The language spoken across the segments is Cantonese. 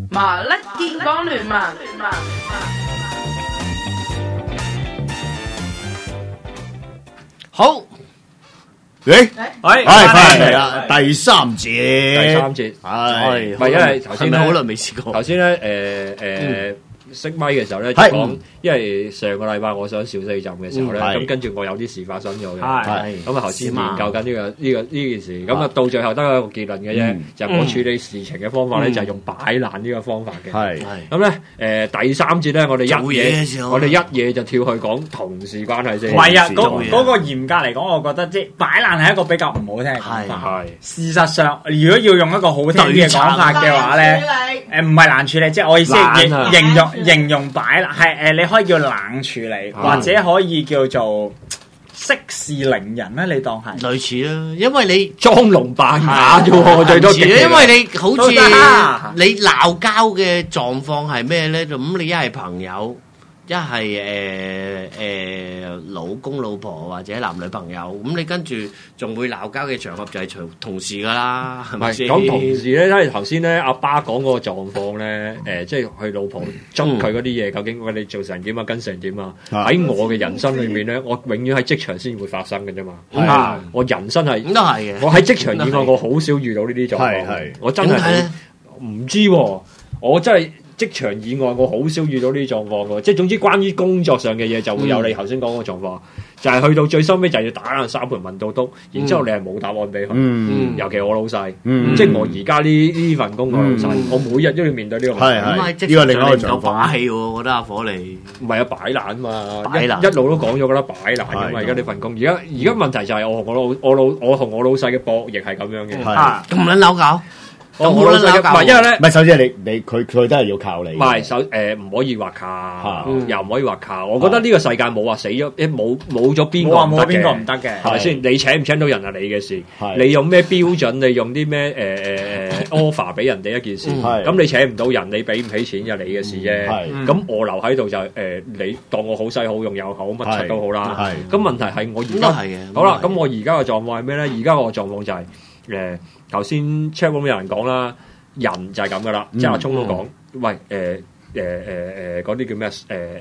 麻甩健康聯盟。 好， 翻嚟啦， 第三節， 第三節係唔係因為頭先係咪好耐未試過？ 頭先咧熄咪嘅時候咧就係講，因為上個禮拜我想小四浸嘅時候咧， 係咁跟住我有啲事發生咗嘅， 係咁啊頭先研究緊呢件事，咁啊到最後得一個結論嘅啫，就係我處理事情嘅方法咧就係用擺爛呢個方法嘅。 係咁咧第三節咧我哋做嘢嘅時候我哋一嘢就跳去講同事關係先。 唔係啊， 做嘢嗰個嚴格嚟講，我覺得即係擺爛係一個比較唔好聽嘅講法。 係事實上，如果要用一個好聽啲嘅講法嘅話咧，唔係難處理，即係我意思係懶啊形容擺爛係你可以叫冷處理，或者可以叫做息事寧人咧，你當係。 類似啦，因為你裝聾扮啞啫喎，最多因為你好似都得你鬧交嘅狀況係咩咧？咁你一係朋友，一係老公老婆或者男女朋友，咁你跟住仲會鬧交嘅場合就係同事噶啦，係唔係咪先？ 講同事咧，因為頭先咧阿爸講嗰個狀況咧，即係佢老婆捉佢嗰啲嘢，究竟我哋做成點啊，跟成點啊？喺我嘅人生裏面咧，我永遠喺職場先會發生嘅啫嘛。我人生係咁都係嘅。 我喺職場以外，我好少遇到呢啲狀況。我真係點解咧？ 唔知喎，我真係。職場以外，我好少遇到呢啲狀況嘅，即係總之關於工作上嘅嘢就會有你頭先講個狀況，就係去到最收尾就係要打爛三盤問到篤，然之後你係冇答案俾佢，尤其我老細，即係我而家呢份工我老細，我每日都要面對呢個問題。 係呢個另外一個狀況唔夠把氣喎，我覺得阿火你唔係啊，擺爛嘛， 擺爛一路都講咗㗎啦，擺爛㗎嘛，而家呢份工，而家問題就係我同我老細嘅博弈係咁樣嘅， 咁撚扭搞。 我老細嘅唔係因為咧， 唔係首先你佢都係要靠你， 唔係唔可以話靠，又唔可以話靠。我覺得呢個世界冇話死咗，冇咗邊個唔得嘅， 冇邊個唔得嘅， 係咪先？你請唔請到人係你嘅事，你用咩標準？你用啲咩offer 俾人哋一件事，咁你請唔到人，你俾唔起錢就你嘅事啫。咁我留喺度就你當我好細好用又好，乜柒都好啦。咁問題係我而家好啦，咁我而家嘅狀況係咩咧？而家個狀況就係頭先 chat room 有人講啦，人就係咁噶啦，即係阿聰都講，喂嗰啲叫咩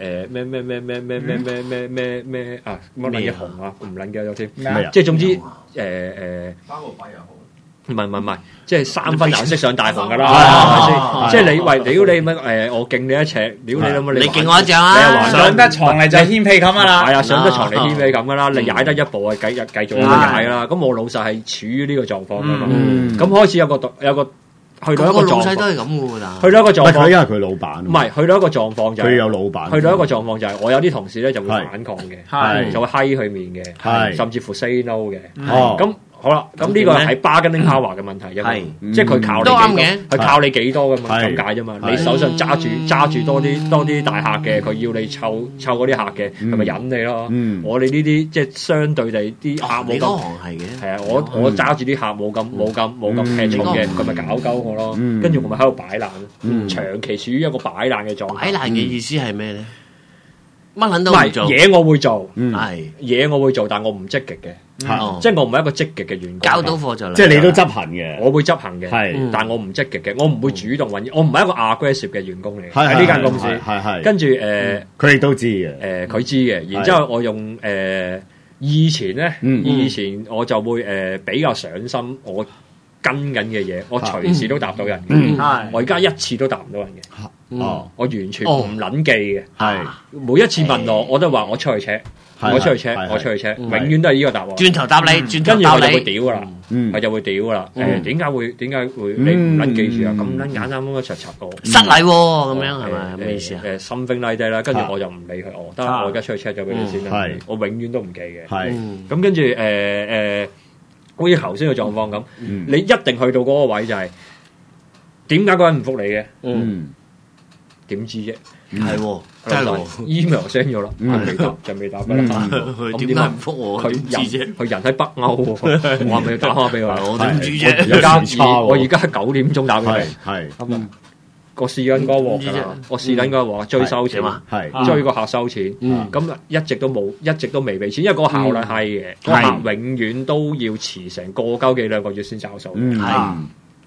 咩啊乜撚嘅紅啊，唔撚記得咗添，即係總之三個幣又好。 唔係，即係三分顏色上大紅噶啦，係咪先？即係你喂，屌你乜我敬你一尺，屌你諗乜？ 你敬我一丈啊！ 上得床嚟就掀被咁噶啦， 係啊，上得床你掀被咁噶啦，你踩得一步啊，繼續咁踩啦。咁我老細係處於呢個狀況噶嘛，咁開始有個去到一個狀況， 老細都係咁嘅喎， 去到一個狀況， 因為佢老闆， 唔係去到一個狀況就係佢有老闆， 去到一個狀況就係我有啲同事咧就會反抗嘅，就會閪佢面嘅，甚至乎 say no 嘅，咁。好啦，咁呢個係 bargaining power 嘅問題啫嘛，即係佢靠你幾多，佢靠你幾多嘅嘛，咁解啫嘛。你手上揸住多啲大客嘅，佢要你湊嗰啲客嘅，係咪忍你咯？我哋呢啲即係相對地啲客冇咁行係嘅， 係啊，我揸住啲客冇咁吃重嘅，佢咪搞鳩我咯。跟住我咪喺度擺爛，長期處於一個擺爛嘅狀態。 擺爛嘅意思係咩咧？乜撚都唔係唔做， 嘢我會做， 係嘢我會做，但我唔積極嘅。即係我唔係一個積極嘅員工， 交到貨就嚟， 即係你都執行嘅， 我會執行嘅，但我唔積極嘅，我唔會主動揾，我唔係一個 aggressive 嘅員工嚟，喺呢間公司，跟住佢哋都知嘅， 佢知嘅，然之後我用以前咧，以前我就會比較上心，我跟緊嘅嘢，我隨時都答到人嘅，我而家一次都答唔到人嘅，我完全唔撚記嘅，每一次問我都話我出去 check。我出去 check，永遠都係呢個答案。 轉頭答你，轉跟住我就會頭答你， 屌噶啦，佢就會屌噶啦。點解會你唔撚記住啊？咁撚簡單咁樣柒我失禮喎，咁樣係咪咩意思啊 ？something like that 啦，跟住我就唔理佢。得啦，我而家出去 check 咗俾你先啦。我永遠都唔記嘅。咁跟住好似頭先嘅狀況咁，你一定去到嗰個位就係點解嗰人唔覆你嘅？點知啫？ 係喎，真係喎 email send 咗啦，未答就未答㗎啦。 佢點解唔覆我？ 佢點知啫？ 佢人喺北歐喎，我係咪要打返俾佢？ 我點知啫？ 我而家9點鐘打俾佢， 係我試緊嗰鑊㗎啦，我試緊嗰鑊追收錢，追個客收錢，咁一直都未俾錢，因為嗰個效率係嘅，個客永遠都要遲成個幾兩個月先找數。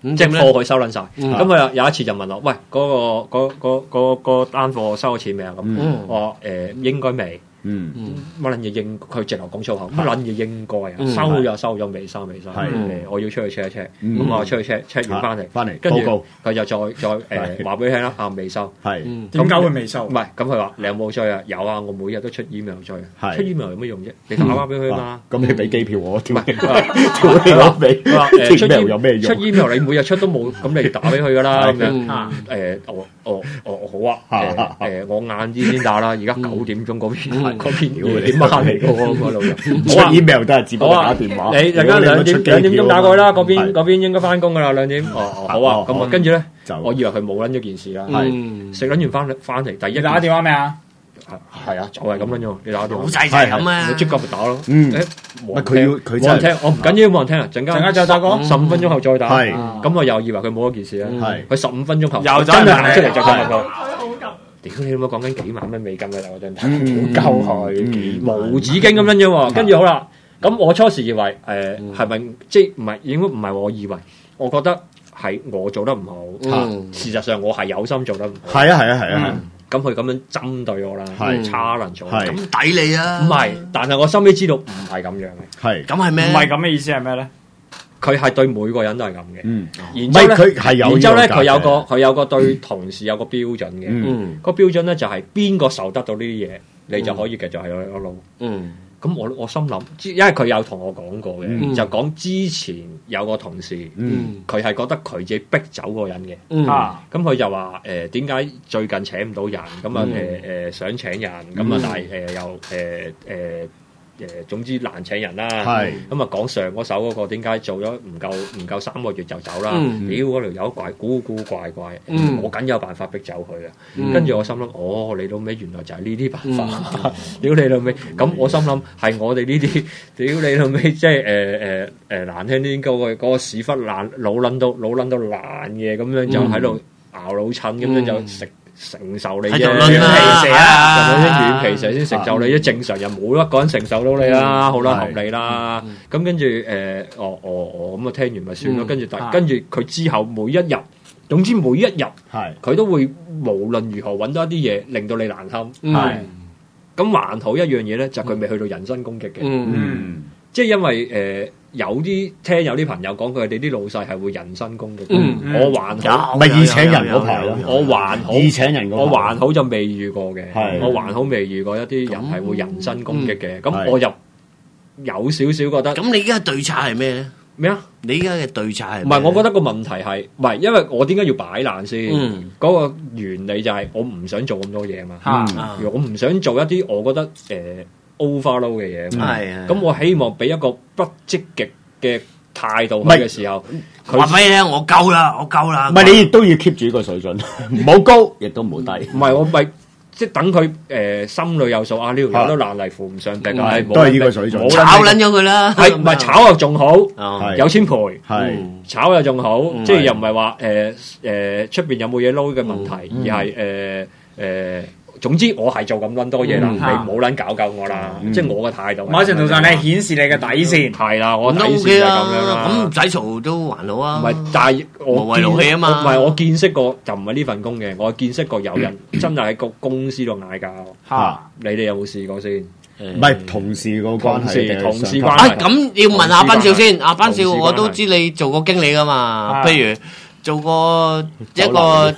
即係貨佢收撚晒。咁佢有一次就問我：喂，嗰單貨收咗錢未啊？咁我應該未。乜撚嘢應？佢直頭講粗口。乜撚嘢應該啊？收又收咗，未收未收。我要出去 check 一 check。咁我出去 check 完翻嚟，跟住佢就再話俾你聽啦。未收。 係點解會未收？ 唔係咁，佢話你有冇追啊？有啊，我每日都出 email 追。出 email 有乜用啫？你打翻俾佢嘛。 咁你俾機票我， 唔係調你攞俾。出 email 有咩用？ 出 email 你每日出都冇，咁你打俾佢噶啦咁樣。好啊。我晏啲先打啦。而家9點鐘嗰邊料點乜嚟嘅喎？嗰度出 email 都係只不過打電話。 你陣間2點鐘打過去啦。嗰邊應該翻工噶啦2點。好啊。咁啊，跟住咧，我以為佢冇撚咗件事啦。食撚完翻嚟，第一打電話未啊？ 係啊，就係咁樣啫。你打電話， 好細細咁啊！ 你即刻咪打咯。 佢冇人聽，我唔緊要，冇人聽啊！陣間就講 15分鐘後再打。咁我又以為佢冇咗件事啦。佢15分鐘後又真係行出嚟就講佢。屌你老母講緊幾萬蚊美金嘅啦，嗰陣好鳩佢無止境咁樣啫喎。跟住好啦，咁我初時以為係咪即係唔係應該唔係我以為，我覺得係我做得唔好。事實上我係有心做得唔好。 係啊。 咁佢咁樣針對我啦，差撚咗， 咁抵你啊！ 唔係，但係我心尾知道唔係咁樣嘅。 係咁係咩？ 唔係咁嘅意思係咩咧？ 佢係對每個人都係咁嘅。 然之後咧， 佢有個對同事有個標準嘅。個標準咧就係邊個受得到呢啲嘢，你就可以繼續喺度一路。咁我心諗，因為佢有同我講過嘅，就講之前有個同事，佢係覺得佢自己逼走個人嘅。咁佢就話點解最近請唔到人？咁啊想請人，咁啊但係又總之難請人啦。咁啊講上嗰手嗰個點解做咗唔夠3個月就走啦？屌嗰條友古怪怪，我梗有辦法逼走佢啊！跟住我心諗，你老尾原來就係呢啲辦法。屌你老尾！咁我心諗係我哋呢啲，屌你老尾，即係難聽啲嗰個屎忽爛老撚到爛嘅，咁樣就喺度咬老襯，咁樣就承受你啫，軟皮蛇啊，軟皮蛇先承受你啫。正常人冇一個人承受到你啦，好啦，合理啦。咁跟住咁啊，聽完咪算咯。跟住佢之後每一日，總之每一日，佢都會無論如何揾到一啲嘢令到你難堪。咁還好一樣嘢咧，就佢未去到人身攻擊嘅。即係因為有啲朋友講佢哋啲老細係會人身攻擊。我還好， 咪易請人嗰排咯。 我還好， 易請人嗰排， 我還好就未遇過嘅。我還好未遇過一啲人係會人身攻擊嘅。咁我就有少少覺得。 咁你而家對策係咩咧？ 咩啊？ 你而家嘅對策係？ 唔係，我覺得個問題係唔係？因為我點解要擺爛先？嗰個原理就係我唔想做咁多嘢嘛。我唔想做一啲我覺得overload 嘅嘢，咁我希望俾一個不積極嘅態度嘅時候， 話俾你聽，我夠啦。 唔係你亦都要 keep 住個水準，唔好高，亦都唔好低。 唔係我咪即係等佢心裏有數啊！呢條友都爛泥扶唔上壁， 都係呢個水準， 炒撚咗佢啦。 係唔係炒又仲好，有錢賠，炒又仲好，即係又唔係話出邊有冇嘢撈嘅問題，而係總之我係做咁撚多嘢啦，你冇撚搞我啦，即係我嘅態度。 某程度上，你顯示你嘅底線。 係啦，我底線就係咁樣啦。 咁唔使嘈都還好啊。 唔係，但係我無謂勞氣啊嘛。 唔係我見識過，就唔係呢份工嘅。我見識過有人真係喺個公司度嗌交。你哋有冇試過先？ 唔係同事個關係， 同事關係。 咁要問阿斌少先。阿斌少，我都知你做過經理噶嘛。譬如做過一個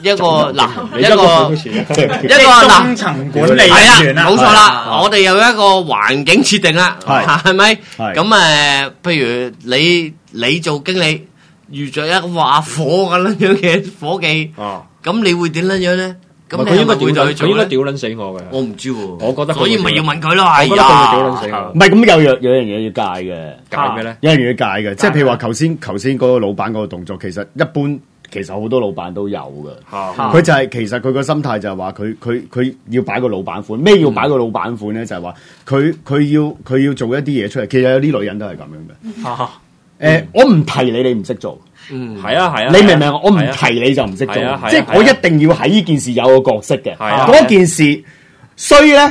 中層管理員啦， 冇錯啦。我哋有一個環境設定啦，係咪？咁譬如你做經理，遇着一個話火咁樣嘅伙計，咁你會點樣咧？咁佢應該屌撚死我嘅。我唔知喎，我覺得所以咪要問佢咯。 我覺得佢會屌撚死我。 唔係咁有樣嘢要戒嘅， 戒咩咧？ 有樣嘢要戒嘅，即係譬如話頭先嗰個老闆嗰個動作，其實一般。其實好多老闆都有嘅，佢就係其實佢個心態就係話佢要擺個老闆款，咩要擺個老闆款咧？就係話佢要做一啲嘢出嚟。其實有啲女人都係咁樣嘅。我唔提你，你唔識做。 係啊， 你明唔明？我唔提你就唔識做，即係我一定要喺呢件事有個角色嘅。嗰件事衰咧，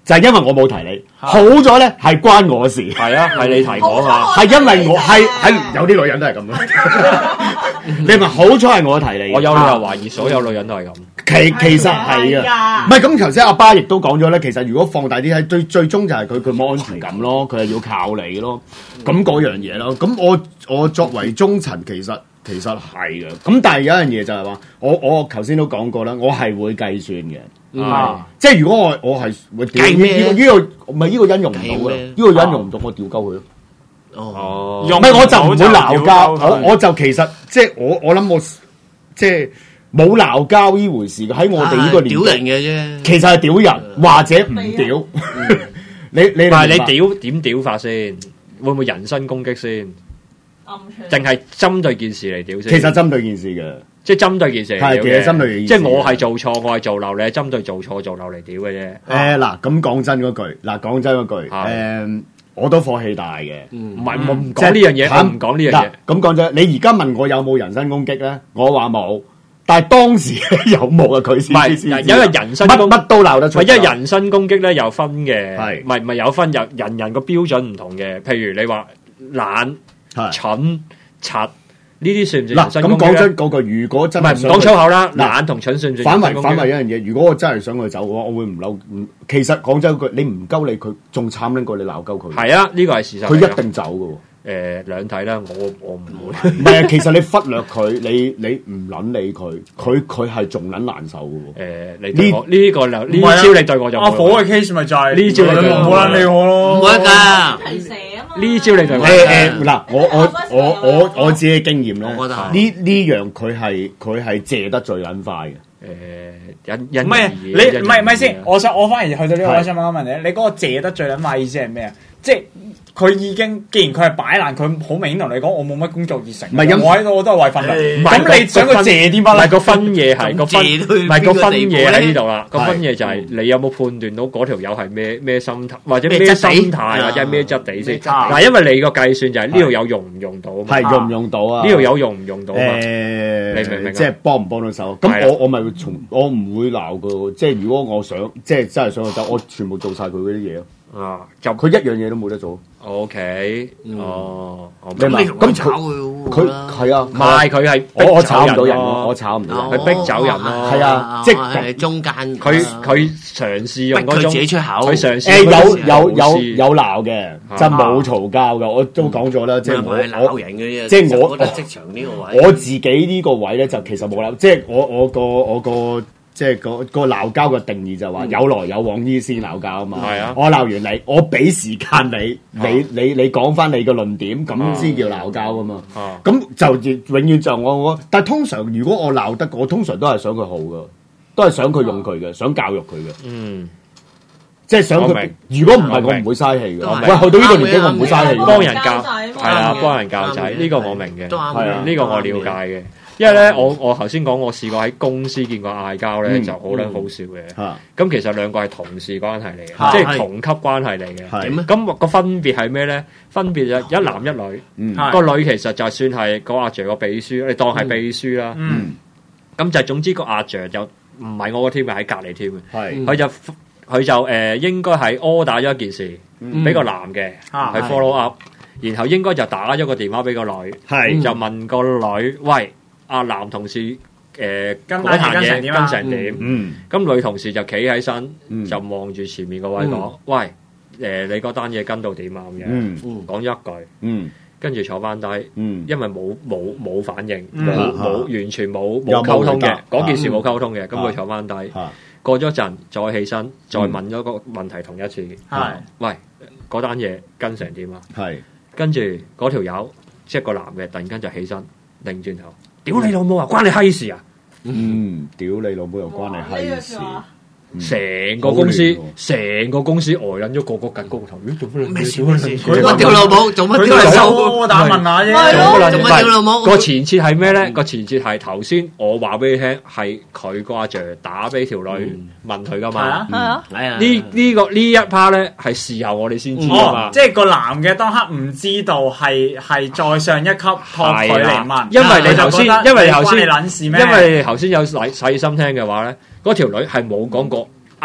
就係因為我冇提你，好咗咧係關我事。 係啊，係你提我嘛？ 係因為我係有啲女人都係咁嘅。你咪好彩係我提你。 我有理由懷疑所有女人都係咁。 其實係啊，唔係咁頭先阿爸亦都講咗咧，其實如果放大啲睇，最終就係佢冇安全感咯，佢係要靠你咯，咁嗰樣嘢咯。咁我作為中層其實係嘅，咁但係有一樣嘢就係話，我頭先都講過啦，我係會計算嘅。即係如果我係會計咩？ 呢個唔係呢個人用唔到嘅，呢個人用唔到，我調鳩佢咯。 哦， 唔係我就唔會鬧交，我就其實即係我諗我即係冇鬧交呢回事嘅，喺我哋呢個年代屌人嘅啫， 其實係屌人或者唔屌。你但係你屌點屌法先？會唔會人身攻擊先？定係針對件事嚟屌先？ 其實針對件事嘅。 即係針對件事嚟屌嘅， 其實針對件事。 即係我係做錯，我係做漏，你係針對做錯做漏嚟屌嘅啫。 嗱，咁講真嗰句，我都火氣大嘅。 唔係我唔講呢樣嘢，我唔講呢樣嘢。 咁講真，你而家問我有冇人身攻擊咧？我話冇，但係當時有冇啊？佢先知。 因為人身攻擊乜都鬧得出。 因為人身攻擊咧有分嘅， 係唔係有分，人個標準唔同嘅。譬如你話懶、蠢、柒。呢啲算唔算人身攻擊？ 咁講真嗰句，如果真係唔講粗口啦，懶同蠢算唔算？ 反為一樣嘢，如果我真係想佢走嘅話，我會唔嬲。其實講真句，你唔鳩你，佢仲慘撚過你鬧鳩佢。 係啊，呢個係事實。 佢一定走嘅喎。 兩睇啦，我唔會。 唔係啊，其實你忽略佢，你唔撚理佢，佢係仲撚難受嘅喎。 你對我呢個呢招你對我就阿火嘅 case 咪就係呢招你冇撚理我咯， 唔會㗎。 提蛇啊嘛。 呢招你對我嗱，我自己經驗咧， 我覺得呢樣佢係借得最撚快嘅。 唔係你唔係先，我反而去到呢個，我想問一問你，你嗰個借得最撚快意思係咩啊？即係佢已經，既然佢係擺爛，佢好明顯同你講，我冇乜工作熱誠。唔係，我喺度我都係為份糧。咁你想佢借啲乜？唔係個分嘢係個分，唔係個分嘢喺呢度啦。個分嘢就係你有冇判斷到嗰條友係咩心態，或者咩心態，或者咩質地先。嗱，因為你個計算就係呢條友用唔用到， 係用唔用到啊？ 呢條友用唔用到啊？你明唔明？ 即係幫唔幫到手？咁我咪我唔會鬧佢。即係如果我想，即係真係想去走，我全部做晒佢嗰啲嘢咯。就佢一樣嘢都冇得做。 OK， 咁炒佢， 佢係啊， 唔係佢係我炒唔到人咯，我炒唔到人， 佢逼走人咯。 係啊，即係中間佢嘗試用嗰種佢自己出口， 佢嘗試有鬧嘅，就冇嘈交嘅。我都講咗啦，即係我鬧人嘅啫。 即係我職場呢個位， 我自己呢個位咧就其實冇鬧，即係我個。即係個鬧交嘅定義就話有來有往依先鬧交啊嘛。 係啊， 我鬧完你，我俾時間你講翻你嘅論點，咁先叫鬧交啊嘛。咁就永遠就我，但係通常如果我鬧得，我通常都係想佢好嘅，都係想佢用佢嘅，想教育佢嘅。即係想佢。如果唔係，我唔會嘥氣嘅。喂，去到呢個年紀，我唔會嘥氣。 幫人教係啦，幫人教仔呢個我明嘅，係啊，呢個我了解嘅。因為咧，我頭先講，我試過喺公司見過嗌交咧，就好撚好笑嘅。咁其實兩個係同事關係嚟嘅，即係同級關係嚟嘅。咁個分別係咩咧？分別就一男一女。個女其實就算係個阿 Sir 個秘書，你當係秘書啦。咁就總之個阿 Sir 就唔係我個 team 嘅，喺隔離 team 嘅。佢就應該係 order 咗一件事俾個男嘅去 follow up，然後應該就打咗個電話俾個女，就問個女喂。阿男同事嗰壇嘢跟成點？咁女同事就企喺身，就望住前面個位講：喂，你嗰單嘢跟到點啊？咁樣講咗一句，跟住坐翻低，因為冇反應，冇完全冇溝通嘅，嗰件事冇溝通嘅，咁佢坐翻低，過咗陣再起身，再問咗個問題同一次，喂，嗰單嘢跟成點啊？跟住嗰條友即係個男嘅，突然間就起身，擰轉頭。屌你老母啊！關你閪事啊！ 屌你老母又關你閪事！ 成個公司呆撚咗，個個緊高頭。做乜事？ 我屌老母，做乜屌你老母？ 我打問下啫。 做乜屌老母？ 個前設係咩咧？個前設係頭先我話俾你聽，係佢個阿 Sir 打俾條女問佢噶嘛。呢一 part 咧係事後我哋先知啊嘛。 即係個男嘅當刻唔知道係再上一級託佢嚟問， 因為你頭先有細心聽嘅話咧。嗰條女係冇講過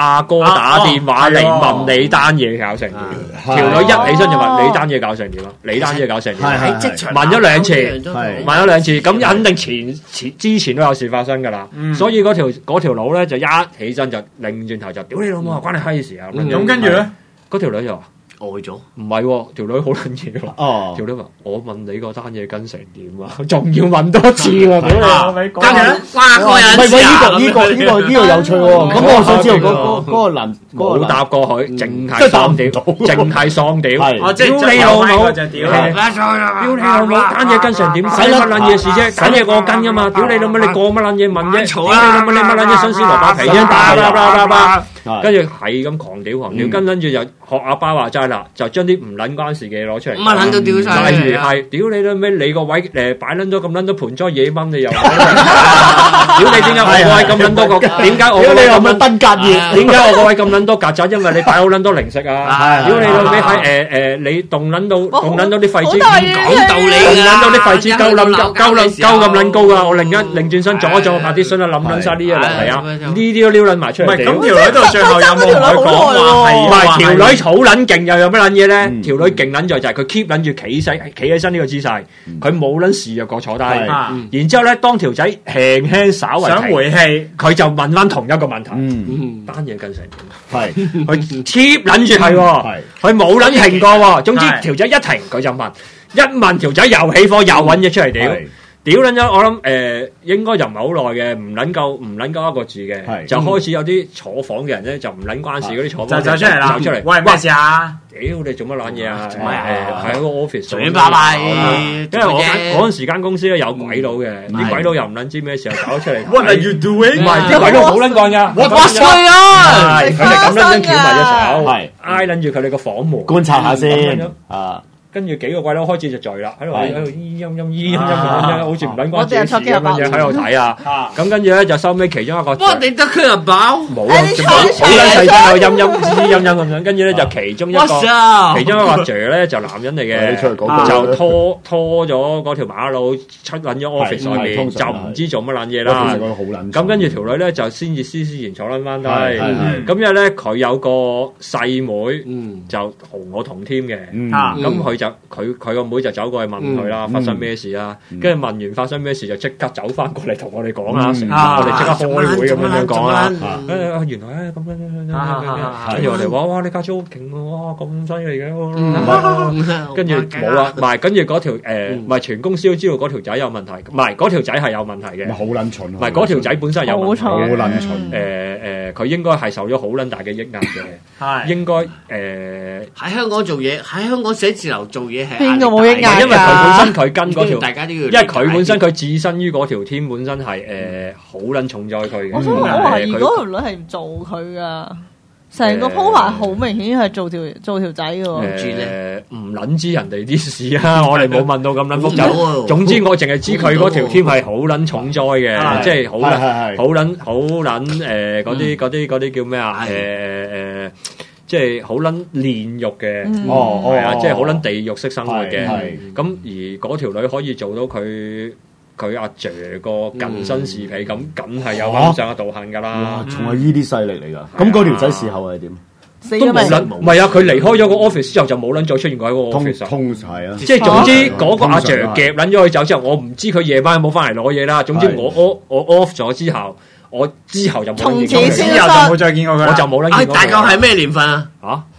阿哥打電話嚟問你單嘢搞成點，條女一起身就問你單嘢搞成點啊？你單嘢搞成點？ 喺職場問咗兩次，問咗兩次，咁肯定之前都有事發生㗎啦。所以嗰條佬咧就一起身就擰轉頭就屌你老母啊，關你閪事啊！ 咁跟住咧， 嗰條女就話。 呆咗， 唔係喎，條女好撚嘢喎。條女話：我問你個單嘢跟成點啊？仲要問多次喎，屌你！跟住咧， 哇！個人唔係呢個有趣喎。咁我想知道嗰個男冇答過佢，淨係喪屌，淨係喪屌。屌你老母！屌你老母！單嘢跟成點？使乜撚嘢事啫？單嘢我跟㗎嘛！屌你老母！你過乜撚嘢問啫？屌你老母！你乜撚嘢新鮮蘿蔔皮啫？跟住係咁狂屌，跟住就學阿包話齋啦，就將啲唔撚關事嘅嘢攞出嚟， 乜撚都屌晒。 例如係屌你啦咩？你個位擺撚咗咁撚多盆栽野蚊，你又屌你點解我個位咁撚多個？點解我個位咁撚登革熱？點解我個位咁撚多曱甴？因為你擺好撚多零食啊！屌你老味喺你凍撚到啲廢紙， 講道理㗎， 凍撚到啲廢紙鳩咁撚高啊！我另轉身撞一撞白啲筍啊，冧撚晒啲嘢落嚟啊！呢啲都撩撚埋出嚟。 唔係咁條女到最後有冇同佢講話係？ 唔係條女好撚勁，又有乜撚嘢咧？條女勁撚在就係佢 keep 撚住企起身呢個姿勢，佢冇撚示弱過坐低。然之後咧，當條仔輕輕稍為想回氣， 佢就問翻同一個問題：單嘢跟成點？ 係佢 keep 撚住係喎，佢冇撚停過喎。總之條仔一停佢就問，一問條仔又起火，又揾嘢出嚟屌。屌撚咗，我諗應該就唔係好耐嘅，唔撚夠一個字嘅，就開始有啲坐房嘅人咧就唔撚關事嗰啲坐房就走出嚟啦， 走出嚟， 喂咩事啊？ 屌你做乜撚嘢啊？喺個 office 隨便拜， 因為我嗰陣時間公司咧有鬼佬嘅，啲鬼佬又唔撚知咩時候搞出嚟。 What are you doing？ 唔係啲鬼佬好撚幹㗎， 我衰啊！ 佢哋咁撚翹埋隻手，挨撚住佢哋個房門觀察下先啊。 跟住幾個鬼佬開始就聚啦，喺度咿陰咁樣，好似唔撚關事咁樣喺度睇啊！咁跟住咧就收尾其中一個， 我哋得佢人飽， 冇啊，好撚細聲喺度陰咁樣，跟住咧就其中一個阿 Sir 咧就男人嚟嘅，就拖咗嗰條馬路出撚咗 office 上面，就唔知做乜撚嘢啦。咁跟住條女咧就先至斯然坐撚翻低，咁因為咧佢有個細妹就同我同 team 嘅，咁佢。佢個妹就走過去問佢啦，發生咩事啊？跟住問完發生咩事就即刻走翻過嚟同我哋講啊，我哋即刻開會咁樣講啊。原來咁樣，跟住我哋話哇，你家姐好勁喎，哇咁犀利嘅，跟住冇啦，唔係跟住嗰條唔係全公司都知道嗰條仔有問題，唔係嗰條仔係有問題嘅， 好撚蠢， 唔係嗰條仔本身係有問題嘅， 好撚蠢， 佢應該係受咗好撚大嘅抑壓嘅，應該喺香港做嘢，喺香港寫字樓做嘢係邊個冇抑壓㗎？ 因為佢本身佢跟嗰條， 大家都要， 因為佢本身佢置身於嗰條 team 本身係好撚重災區嘅。 我想講話，如果條女係唔做佢噶，成個鋪排好明顯係做條仔嘅喎。 唔撚知人哋啲事啊！我哋冇問到咁撚複雜。總之我淨係知佢嗰條 team 係好撚重災嘅，即係好撚嗰啲叫咩啊？即係好撚煉獄嘅，係啊！即係好撚地獄式生活嘅。咁而嗰條女可以做到佢阿 Sir 個近身侍婢，咁梗係有咁上下道行㗎啦。 仲係依啲勢力嚟㗎。咁嗰條仔事後係點？ 都冇撚， 唔係啊！佢離開咗個 office 之後就冇撚再出現過喺個 office。通晒啊！即係總之嗰個阿 Sir 夾撚咗佢走之後，我唔知佢夜晚有冇翻嚟攞嘢啦。總之我 off 咗之後。我之後就冇見過佢， 之後就冇再見過佢， 我就冇撚見過佢。 大概係咩年份啊？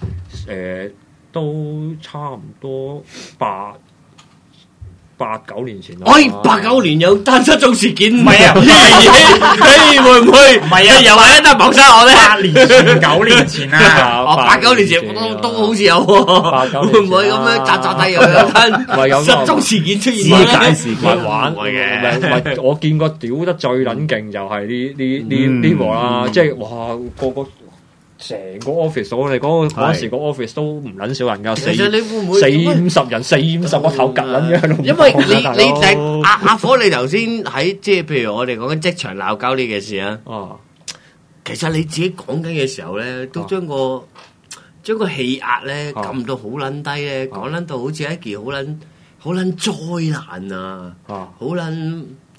都差唔多8、9年前啦。 8、9年有單失蹤事件，唔係啊？ 會唔會？唔係啊？又話一單謀殺案咧 ？8年前、9年前啊 ！8、9年前都好似有喎，會唔會咁樣扎低又有單失蹤事件出現？ 肢解事件玩嘅，我見過屌得最撚勁就係呢鑊啦，即係哇個成個 office 我哋嗰陣時個 office 都唔撚少人㗎， 其實你會唔會 40-50人，40-50個頭夾撚嘅， 因為你阿火，你頭先喺即係譬如我哋講緊職場鬧交呢件事啊，其實你自己講緊嘅時候咧，都將個氣壓咧撳到好撚低咧，講撚到好似一件好撚災難啊，好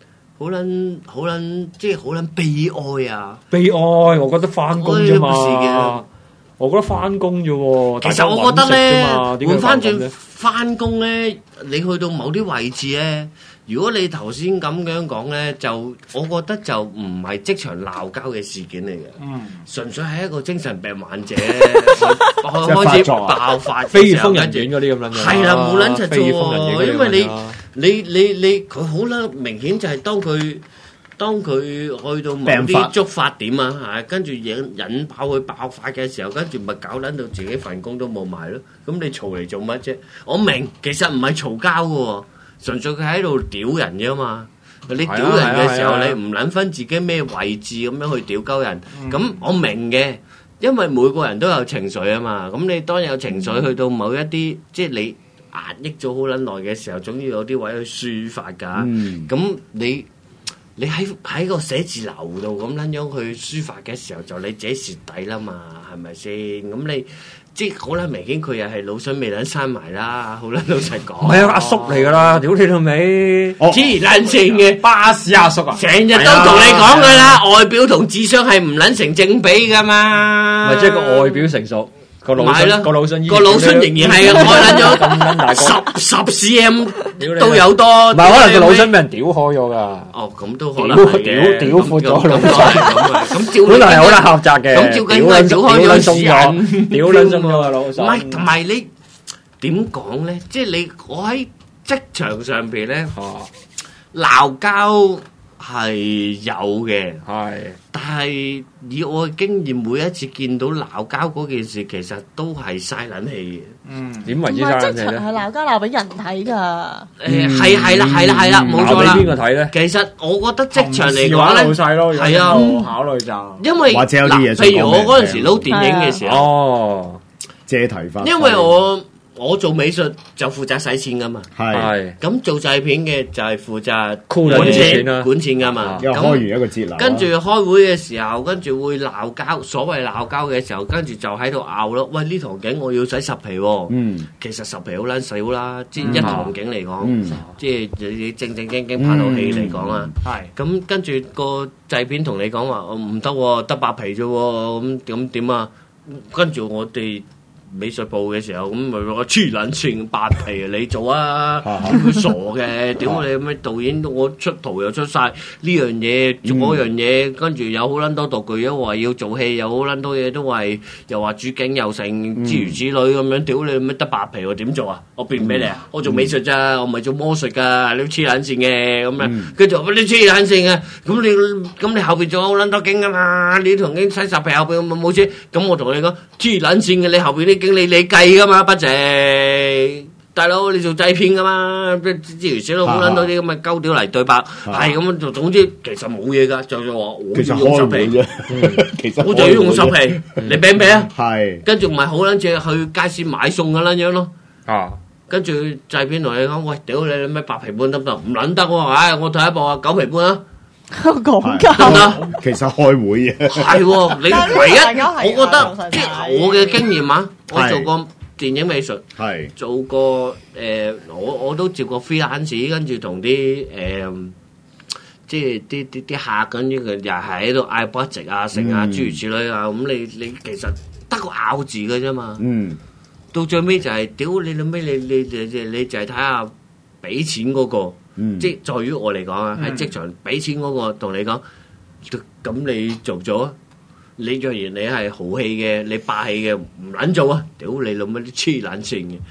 好撚，即係好撚悲哀啊！ 悲哀，我覺得翻工啫嘛。我覺得翻工啫喎。 其實我覺得咧，換翻轉翻工咧，你去到某啲位置咧，如果你頭先咁樣講咧，就我覺得就唔係職場鬧交嘅事件嚟嘅，純粹係一個精神病患者開始爆發， 飛越瘋人院嗰啲咁樣。 係啦，冇撚柒做，因為你佢好撚明顯就係當佢去到某啲觸發點啊，係跟住引爆佢爆發嘅時候，跟住咪搞撚到自己份工都冇埋咯。咁你嘈嚟做乜啫？我明其實唔係嘈交嘅喎，純粹佢喺度屌人啫嘛。你屌人嘅時候，你唔撚分自己咩位置咁樣去屌鳩人。咁我明嘅，因為每個人都有情緒啊嘛。咁你當有情緒去到某一啲，即係你壓抑咗好撚耐嘅時候，總要有啲位去抒發㗎。咁你喺個寫字樓度咁撚樣去抒發嘅時候，就你自己蝕底啦嘛，係咪先？咁你即係好撚明顯，佢又係腦囟未撚生埋啦，好撚老實講。 唔係阿叔嚟㗎啦，屌你老味！ 黐撚線嘅巴士阿叔啊， 成日都同你講㗎啦，外表同智商係唔撚成正比㗎嘛。 咪即係個外表成熟。個腦囟仍然係開撚咗十 cm 都有多， 唔係可能個腦囟俾人屌開咗噶。 哦，咁都可能屌闊咗腦囟。 咁本來係好難學習嘅， 咁照緊佢屌開咗屎眼， 屌撚鬆咗個腦囟。 唔係，同埋你點講咧？即係我喺職場上邊咧，鬧交係有嘅，但係以我嘅經驗，每一次見到鬧交嗰件事，其實都係嘥撚氣嘅。 點為之嘥撚氣咧？ 職場係鬧交鬧俾人睇㗎。 係啦，冇錯啦。 鬧俾邊個睇咧？ 其實我覺得職場嚟講咧，係啊， 考慮就因為或者有啲嘢， 譬如我嗰陣時撈電影嘅時候， 借題翻， 因為我做美術就負責使錢噶嘛，係咁做製片嘅就係負責管錢噶嘛。 因為開完一個節流， 跟住開會嘅時候，跟住會鬧交。所謂鬧交嘅時候，跟住就喺度拗咯。喂，呢堂景我要使10皮喎。其實10皮好撚少啦，即係一堂景嚟講，即係你正正經經拍套戲嚟講啦。係咁，跟住個製片同你講話，唔得喎，得8皮啫喎。咁點啊？跟住我哋美術部嘅時候，咁咪話黐撚線8皮你做啊，佢傻嘅，屌你咩導演，我出圖又出晒呢樣嘢，做嗰樣嘢，跟住有好撚多道具，又話要做戲，有好撚多嘢都係又話主景又成諸如此類咁樣，屌你咩得8皮我點做啊？我變俾你啊？我做美術咋，我唔係做魔術㗎，你黐撚線嘅咁樣，跟住話你黐撚線嘅，咁你後邊仲有好撚多景㗎嘛？你同景使10皮後邊冇錢，咁我同你講黐撚線嘅，你後邊啲經理你計噶嘛，不值大佬，你做製片噶嘛，之如寫到好撚多啲咁嘅鳩屌嚟對白，係咁就總之其實冇嘢噶，就話我要用10皮啫，其實我就要用10皮，你俾唔俾啊？係，跟住唔係好撚似去街市買餸咁撚樣咯，跟住製片同你講，喂，屌你咩8皮半得唔得？唔撚得喎，唉，我睇一部啊9皮半啊。 講㗎， 其實開會嘅係喎，你唯一我覺得即係我嘅經驗啊，我做過電影美術，係做過我都接過 freelance，跟住同啲即係啲客咁樣嘅，又係喺度嗌 budget 啊、成啊諸如此類啊，咁你其實得個咬字嘅啫嘛，到最尾就係屌你老尾，你就係睇下俾錢嗰個。即係在於我嚟講啊，喺職場俾錢嗰個同你講，咁你做咗？你若然你係豪氣嘅，你霸氣嘅，唔撚做啊！屌你老母啲黐撚線嘅！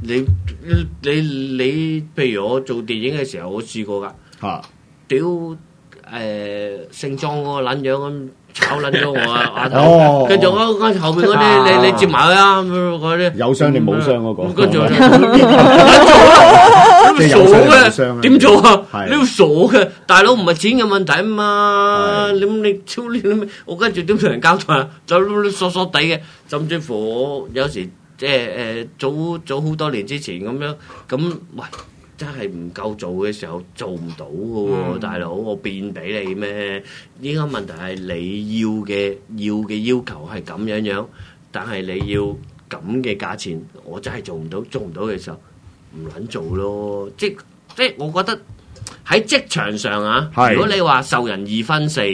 你譬如我做電影嘅時候，我試過㗎，屌姓莊嗰個撚樣咁炒撚咗我啊！跟住我後邊嗰啲你接埋佢啊！嗰啲有傷定冇傷嗰個， 跟住傻嘅點做啊？你要傻嘅，大佬唔係錢嘅問題啊嘛！你超你咩？我跟住點同人交代啊？就傻傻地嘅，甚至乎我有時即係早好多年之前咁樣咁，喂，真係唔夠做嘅時候做唔到嘅喎，大佬我變俾你咩？依家問題係你要嘅要求係咁樣，但係你要咁嘅價錢，我真係做唔到嘅時候。唔撚做咯，即係我覺得喺職場上啊，如果你話受人二分四，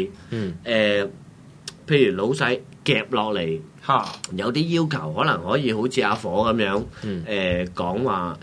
譬如老細夾落嚟，有啲要求可能可以好似阿火咁樣，講話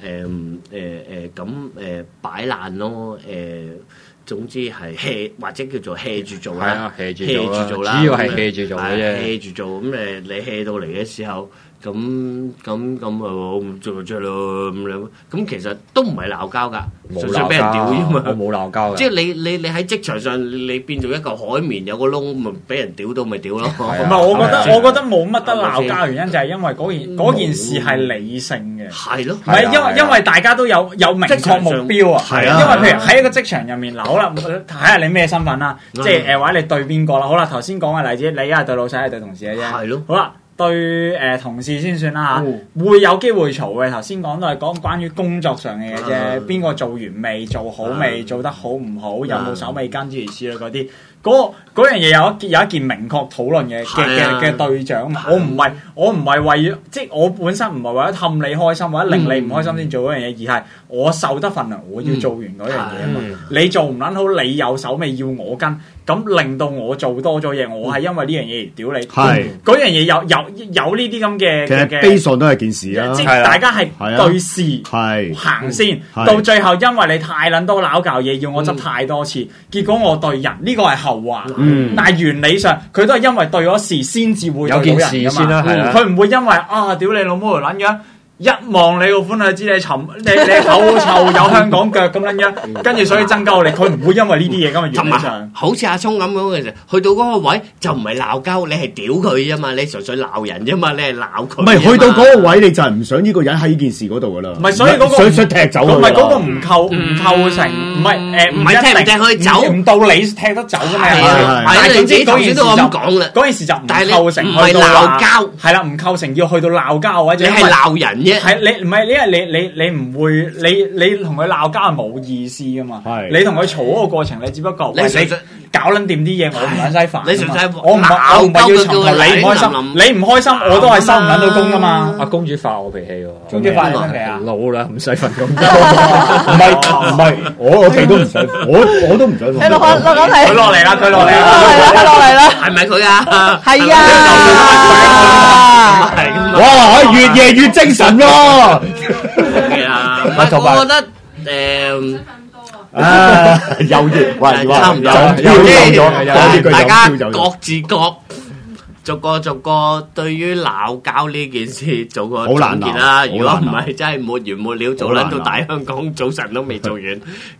擺爛咯，總之係 hea 或者叫做 hea 住做啦，hea 住做啦， 主要係 hea 住做嘅啫 ，hea 住做咁你 hea 到嚟嘅時候。咁我唔做咪做咯咁樣，咁其實都唔係鬧交㗎，純粹俾人屌啫嘛。 我冇鬧交㗎。 即係你喺職場上，你變做一嚿海綿有個窿，咪俾人屌到咪屌咯。 唔係，我覺得冇乜得鬧交，原因就係因為嗰件事係理性嘅。 係咯。 唔係因為大家都有明確目標啊。係啊。因為譬如喺一個職場入面，嗱好啦，睇下你咩身份啦，即係或者你對邊個啦。好啦，頭先講嘅例子，你一係對老細，一係對同事嘅啫。係咯。好啦。對同事先算啦嚇，會有機會嘈嘅。頭先講都係講關於工作上嘅嘢啫，邊個做完未，做好未，做得好唔好，有冇手尾跟諸如此類嗰啲。嗰樣嘢有一件明確討論嘅對象，我唔係為即係我本身唔係為咗氹你開心或者令你唔開心先做嗰樣嘢，而係我受得份糧，我要做完嗰樣嘢啊嘛。你做唔撚好，你有手尾要我跟，咁令到我做多咗嘢，我係因為呢樣嘢而屌你。係嗰樣嘢有呢啲咁嘅， 其實悲喪都係件事啊。 即係大家係對事行先，到最後因為你太撚多鬧交嘢，要我執太多次，結果我對人呢個係後話。但係原理上佢都係因為對咗事先至會對到人㗎嘛。佢唔會因為屌你老母條撚樣。一望你個款就知你口臭有香港腳咁樣樣，跟住所以增加我哋，佢唔會因為呢啲嘢咁嘅原理上。 好似阿聰咁嘅時候，去到嗰個位就唔係鬧交，你係屌佢啫嘛，你純粹鬧人啫嘛，你係鬧佢。唔係去到嗰個位，你就係唔想呢個人喺呢件事嗰度噶啦。 唔係，所以嗰個想踢走佢。 唔係嗰個唔構成，唔係踢唔踢佢走， 唔到你踢得走噶嘛。 係你自己頭先都咁講啦。 嗰件事就唔構成，唔係鬧交，係啦，唔構成要去到鬧交或者。 你係鬧人啫。 係你唔係。因為你唔會，你同佢鬧交係冇意思噶嘛。你同佢嘈嗰個過程，你只不過你搞撚掂啲嘢，我唔撚使煩。你純粹我唔係要尋求你唔開心，你唔開心我都係收唔撚到工噶嘛。 阿公主發我脾氣喎， 公主發你咩脾氣啊？ 老啦，唔使瞓咁多。 唔係，我哋都唔使，我都唔使瞓。 你落嚟啦， 佢落嚟啦， 係咪佢啊？ 係啊！ 哇！越夜越精神咯。 係啊，我覺得又越差唔多，大家各自各逐個對於鬧交呢件事做個總結啦。如果唔係，真係沒完沒了，做撚到大香港早晨都未做完。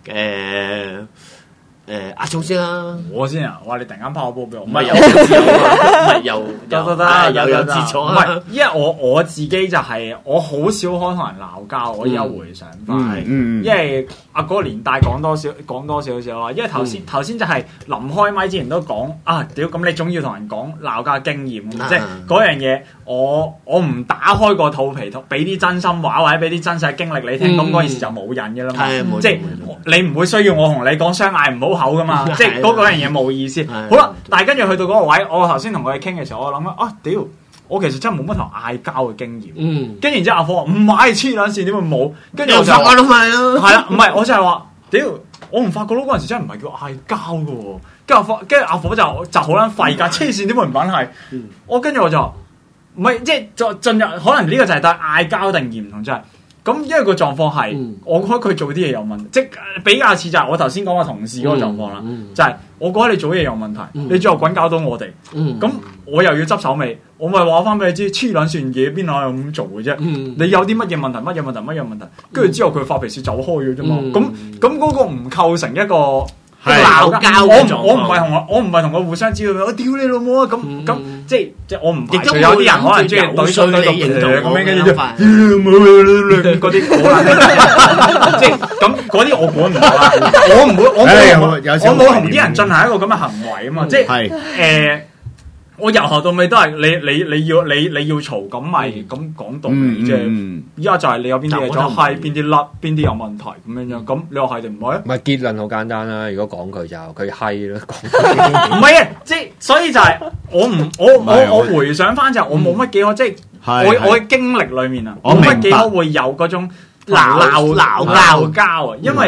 阿聰先啦， 我先啊！哇！你突然間拋個波俾我， 唔係有自錯，唔係有自錯。 唔係，因為我自己就係我好少可同人鬧交。我而家回想翻，因為嗰個年代講多少少啦。因為頭先就係臨開麥之前都講屌咁你總要同人講鬧交經驗，即係嗰樣嘢。我唔打開個肚皮，俾啲真心話或者俾啲真實經歷你聽，咁嗰件事就冇癮嘅啦嘛。即係你唔會需要我同你講相嗌唔好口噶嘛。即係嗰樣嘢冇意思。好啦，但係跟住去到嗰個位，我頭先同佢哋傾嘅時候，我諗屌，我其實真係冇乜同嗌交嘅經驗。跟住然之後阿火話唔係黐撚線，點會冇？跟住我就話都係咯。係啦，唔係我就係話屌，我唔發覺到嗰陣時真係唔係叫嗌交嘅喎。跟住阿火就好撚廢㗎，黐線點會唔撚係？跟住我就。唔係，即係進入可能呢個就係對嗌交定義唔同，就係咁，因為個狀況係，我覺得佢做啲嘢有問題，即係比較似就係我頭先講嘅同事嗰個狀況啦，就係我覺得你做嘢有問題，你最後滾搞到我哋，咁我又要執手尾，我咪話翻俾你知，黐撚線嘢邊可以咁做嘅啫？你有啲乜嘢問題，乜嘢問題，跟住之後佢發脾氣走開咗啫嘛，咁嗰個唔構成一個。鬧交，我唔係同佢互相知道，我屌你老母啊！咁即係我唔排除有啲人可能中意對衰對認同咁樣，跟住嗰啲即係咁嗰啲我管唔到啦。我唔會，我冇同啲人進行一個咁嘅行為啊嘛。即係我由頭到尾都係你要嘈咁咪咁講道理啫。依家就係你有邊啲嘢咗係邊啲甩邊啲有問題咁樣，咁你話係定唔係啊？ 唔係結論好簡單啦。如果講佢就佢閪啦， 唔係啊，即係所以就係我回想翻就係我冇乜幾多，即係我嘅經歷裡面啊，冇乜幾多會有嗰種鬧交啊，因為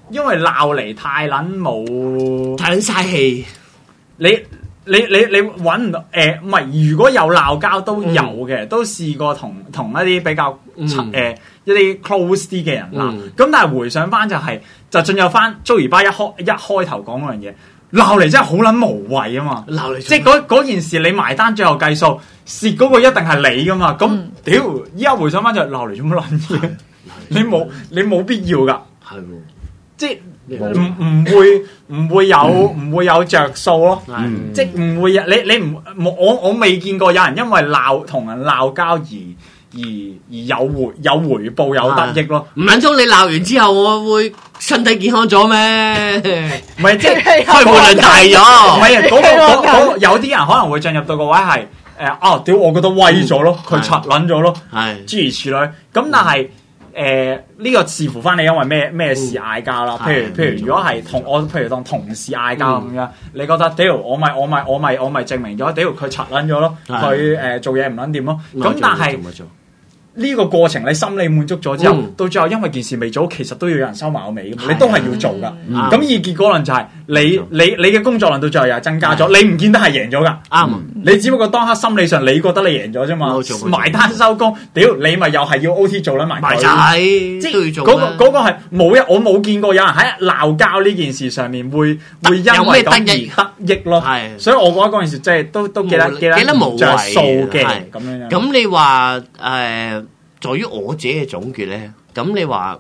因為鬧嚟太撚嘥氣。 你揾唔到唔係，如果有鬧交都有嘅，都試過同一啲比較一啲 close 啲嘅人鬧。咁但係回想翻就進入翻 Joey 爸一開頭講嗰樣嘢，鬧嚟真係好撚無謂啊嘛！鬧嚟即係嗰件事你埋單最後計數，蝕嗰個一定係你噶嘛。咁屌依家回想翻就鬧嚟做乜撚嘢？你冇必要㗎。係喎，即係。唔會有着數咯，即係唔會我未見過有人因為同人鬧交而有回報有得益咯。 唔撚通你鬧完之後我會身體健康咗咩？ 唔係即係開門論大咗。 唔係嗰有啲人可能會進入到個位係屌我覺得威咗咯，佢柒撚咗咯，諸如此類。咁但係。呢個視乎翻你因為咩事嗌交啦，譬如如果係譬如當同事嗌交咁樣，你覺得屌我咪證明咗屌佢柒撚咗咯，佢做嘢唔撚掂咯，咁但係呢個過程你心理滿足咗之後，到最後因為件事未做，其實都要有人收埋個尾㗎嘛，你都係要做㗎。咁以結果論就係你嘅工作量到最後又係增加咗，你唔見得係贏咗㗎。啱，你只不過當刻心理上你覺得你贏咗啫嘛，埋單收工，屌你咪又係要 OT 做啦埋佢，即係嗰個係我冇見過有人喺鬧交呢件事上面會因為咁而得益咯。所以我覺得嗰件事即係都記得無着數嘅咁樣。 咁你話在於我自己嘅總結咧，咁你話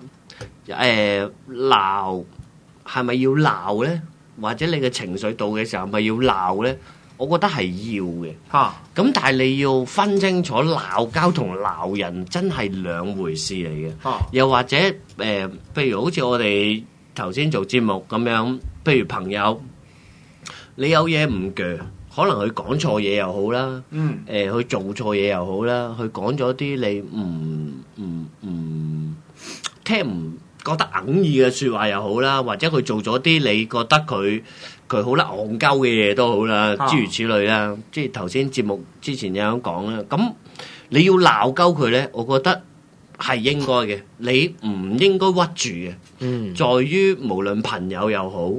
鬧係咪要鬧咧？或者你嘅情緒到嘅時候係咪要鬧咧？我覺得係要嘅。咁但係你要分清楚鬧交同鬧人真係兩回事嚟嘅。又或者譬如好似我哋頭先做節目咁樣，譬如朋友，你有嘢唔鋸。可能佢講錯嘢又好啦，佢做錯嘢又好啦，佢講咗啲你唔聽唔覺得哽耳嘅説話又好啦，或者佢做咗啲你覺得佢好啦戇鳩嘅嘢都好啦，諸如此類啦。即係頭先節目之前有樣講啦，咁你要鬧鳩佢咧，我覺得係應該嘅，你唔應該屈住嘅。在於無論朋友又好，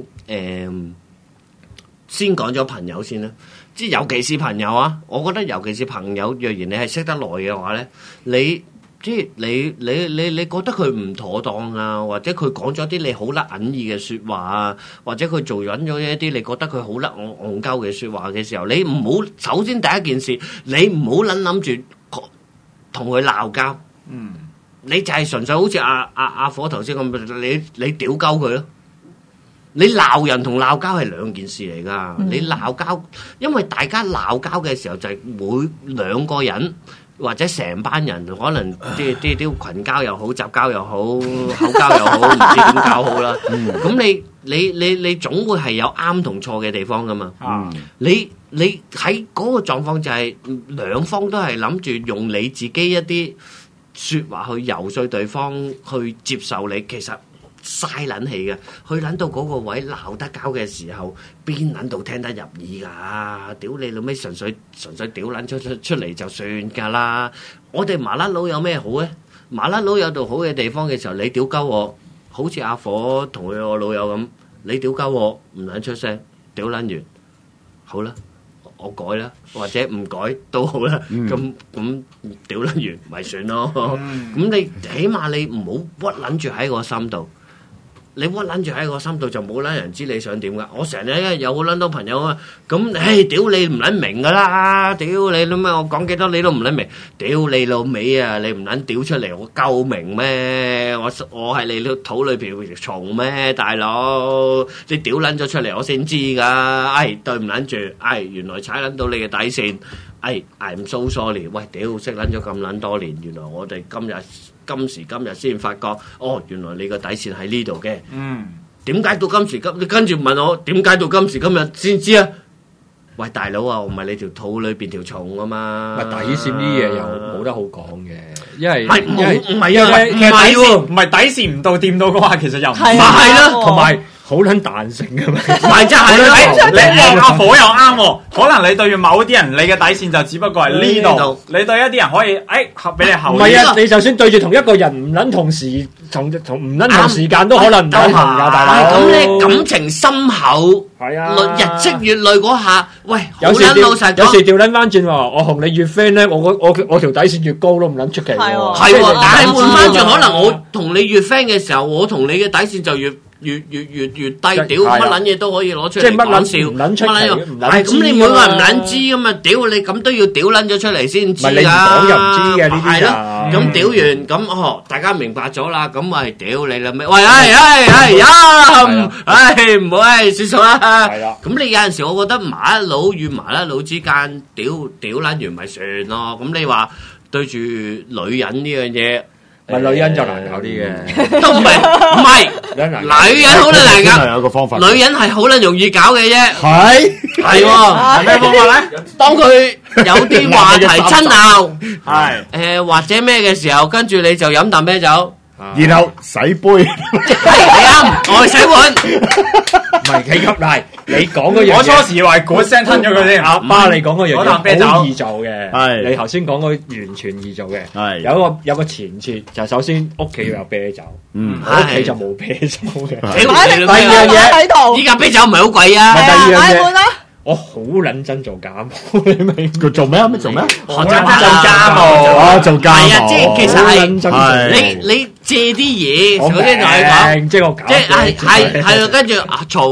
先講咗朋友先啦，即係尤其是朋友啊！我覺得尤其是朋友，若然你係識得耐嘅話咧，你覺得佢唔妥當啊，或者佢講咗啲你好甩隱意嘅説話啊，或者佢做緊咗一啲你覺得佢好甩戇鳩嘅説話嘅時候，你唔好首先第一件事，你唔好諗住同佢鬧交，你就係純粹好似阿火頭先咁，你屌鳩佢咯。你鬧人同鬧交係兩件事嚟㗎。你鬧交，因為大家鬧交嘅時候就係每兩個人或者成班人，可能啲群交又好，雜交又好，口交又好，唔知點搞好啦。咁你總會係有啱同錯嘅地方㗎嘛。你喺嗰個狀況就係兩方都係諗住用你自己一啲説話去遊說對方去接受你，其實嘥撚氣嘅，去撚到嗰個位鬧得交嘅時候，邊撚到聽得入耳㗎？屌你老味，純粹屌撚出嚟就算㗎啦！我哋麻甩佬有咩好咧？麻甩佬有度好嘅地方嘅時候，你屌鳩我，好似阿火同佢我老友咁，你屌鳩我唔撚出聲，屌撚完，好啦，我改啦，或者唔改都好啦，咁屌撚完咪算咯。咁你起碼你唔好屈撚住喺個心度。你屈撚住喺個心度就冇撚人知你想點㗎。我成日有好撚多朋友啊，咁屌你唔撚明㗎啦，屌你老咩？我講幾多你都唔撚明，屌你老味啊！你唔撚屌出嚟，我夠明咩？我係你肚裏邊條蟲咩，大佬？你屌撚咗出嚟，我先知㗎。對唔撚住，原來踩撚到你嘅底線。I'm so sorry。喂，屌識撚咗咁撚多年，原來我哋今時今日先發覺，原來你個底線喺呢度嘅。點解到今時今？你跟住問我點解到今時今日先知啊？喂，大佬啊，我唔係你條肚裏邊條蟲啊嘛。 底線啲嘢又冇得好講嘅，因為唔係底線唔到掂到嘅話，其實又唔係啦。 同埋好撚彈性㗎嘛， 咪就係咯， 你阿火又啱喎，可能你對住某啲人，你嘅底線就只不過係呢度，你對一啲人可以合俾你後。 唔係啊，你就算對住同一個人唔撚同時同唔撚同時間都可能唔撚行㗎，大佬。 咁你感情深厚， 係啊， 日積月累嗰下，喂， 有時老實有時調撚翻轉喎，我同你越 friend 咧，我條底線越高都唔撚出奇喎。 係喎，但係換翻轉，可能我同你越 friend 嘅時候，我同你嘅底線就越低，屌乜撚嘢都可以攞出嚟講笑， 乜撚出奇， 係咁你每個人唔撚知㗎嘛，屌你咁都要屌撚咗出嚟先知㗎， 你唔講又唔知嘅呢啲係咯，咁屌完咁大家明白咗啦，咁咪屌你啦咩？喂，唔好算數啦。係啦，咁你有陣時我覺得麻甩佬與麻甩佬之間屌撚完咪算咯，咁你話對住女人呢樣嘢。 女人就難搞啲嘅， 都唔係，女人好難搞， 有個方法， 女人係好撚容易搞嘅啫， 係係咩方法咧？當佢有啲話題爭拗，係或者咩嘅時候，跟住你就飲啖啤酒， 然後洗杯， 係你啱，我去洗碗， 唔係幾急嚟。你講嗰樣嘢， 我初時以為嗰聲吞咗佢先。 阿爸，你講嗰樣嘢好易做嘅， 係你頭先講嗰完全易做嘅， 係有個前設就首先屋企要有啤酒，我屋企就冇啤酒嘅。 第二樣嘢，依家啤酒唔係好貴啊。 第二樣嘢，我好撚憎做家務，你明？ 佢做咩？做咩？ 學做家務， 做家務。 係啊，即係其實係你借啲嘢，首先同佢講， 即係我搞， 即係跟住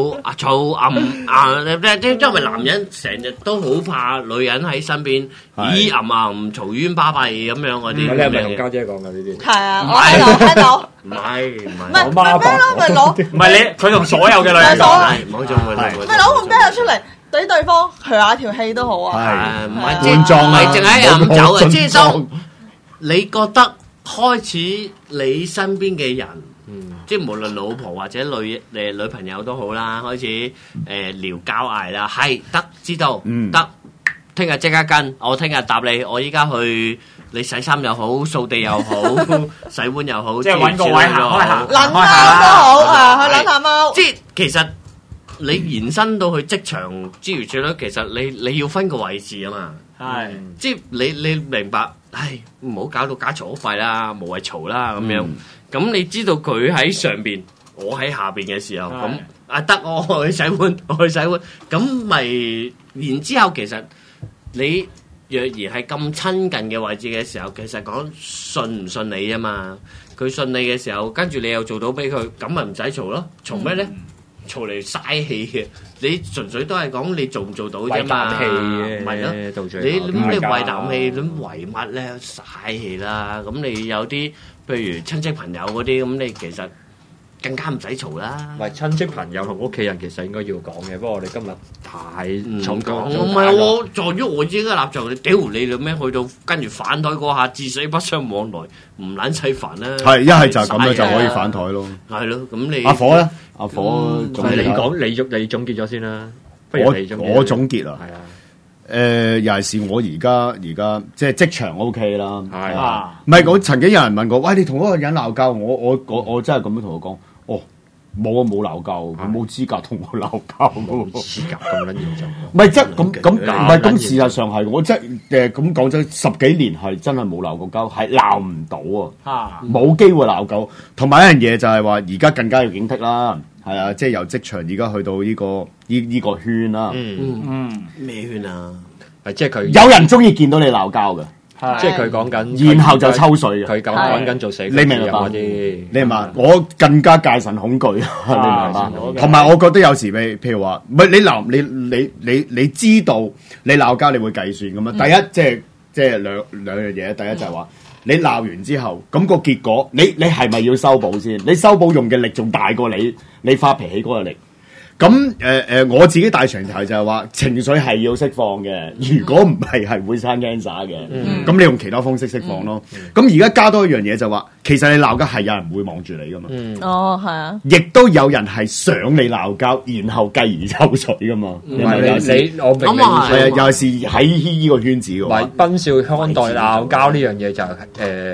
嘈，因為男人成日都好怕女人喺身邊，嘈冤巴閉咁樣嗰啲。 你係咪同家姐講㗎呢啲？ 係啊，我喺度。 唔係， 我媽咩咯？咪攞， 唔係你，佢同所有嘅女人講， 唔好做， 咪攞罐啤酒出嚟。對對方去下條氣都好啊， 係唔係淨係飲酒啊？即係當你覺得開始你身邊嘅人，即係無論老婆或者女朋友都好啦，開始聊交嗌啦，係得知道得，聽日即刻跟，我聽日答你，我依家去你洗衫又好，掃地又好，洗碗又好， 即係揾個位行開下， 撚貓都好啊，去撚下貓。 即係其實。你延伸到去職場之餘，最多其實你要分個位置啊嘛，係，即係你明白，唉，唔好搞到家嘈屋廢啦，無謂嘈啦咁樣。咁你知道佢喺上邊，我喺下邊嘅時候，咁得我去洗碗，咁咪然之後其實你若然係咁親近嘅位置嘅時候，其實講信唔信你啊嘛，佢信你嘅時候，跟住你又做到俾佢，咁咪唔使嘈咯，嘈咩咧？嘈嚟嘥氣嘅，你純粹都係講你做唔做到啫嘛，唔係咯？你為啖氣，咁為乜咧？嘥氣啦！咁你有啲譬如親戚朋友嗰啲，咁你其實更加唔使嘈啦。 唔係親戚朋友同屋企人其實應該要講嘅，不過我哋今日太重講。 唔係我在於我自己嘅立場，你屌你啦咩？去到跟住反台嗰下，至死不相往來，唔撚使煩啦。係一係就咁樣就可以反台咯。係咯，咁你阿火咧？阿火，你講你總結咗先啦。我總結啊，係啊，尤其是我而家即係職場 OK 啦。係啊，唔係我曾經有人問過，喂，你同嗰個人鬧交，我真係咁樣同佢講，哦，冇鬧交，佢冇資格同我鬧交噶喎。資格咁撚嚴重？唔係即係咁，唔係咁事實上係，我真係咁講真，10幾年係真係冇鬧過交，係鬧唔到啊，冇機會鬧交。同埋一樣嘢就係話，而家更加要警惕啦。係啊，即係由職場而家去到呢個圈啦。咩圈啊？即係佢有人中意見到你鬧交嘅，即係佢講緊，然後就抽水嘅。佢講緊做死，你明白啲？你明白？我更加戒慎恐懼，你明白？同埋我覺得有時譬如話，唔係你鬧你知道你鬧交，你會計算咁啊？第一即係兩樣嘢，第一就係話。你鬧完之後，咁個結果，你係咪要修補先？你修補用嘅力仲大過你發脾氣嗰個力。咁我自己大前提就係話情緒係要釋放嘅，如果唔係會生 cancer 嘅。咁你用其他方式釋放咯。咁而家加多一樣嘢就話，其實你鬧交係有人會望住你噶嘛。哦，係啊。亦都有人係想你鬧交，然後繼而抽水噶嘛。我明你係啊，尤其是喺呢個圈子嘅話，斌少看待鬧交呢樣嘢就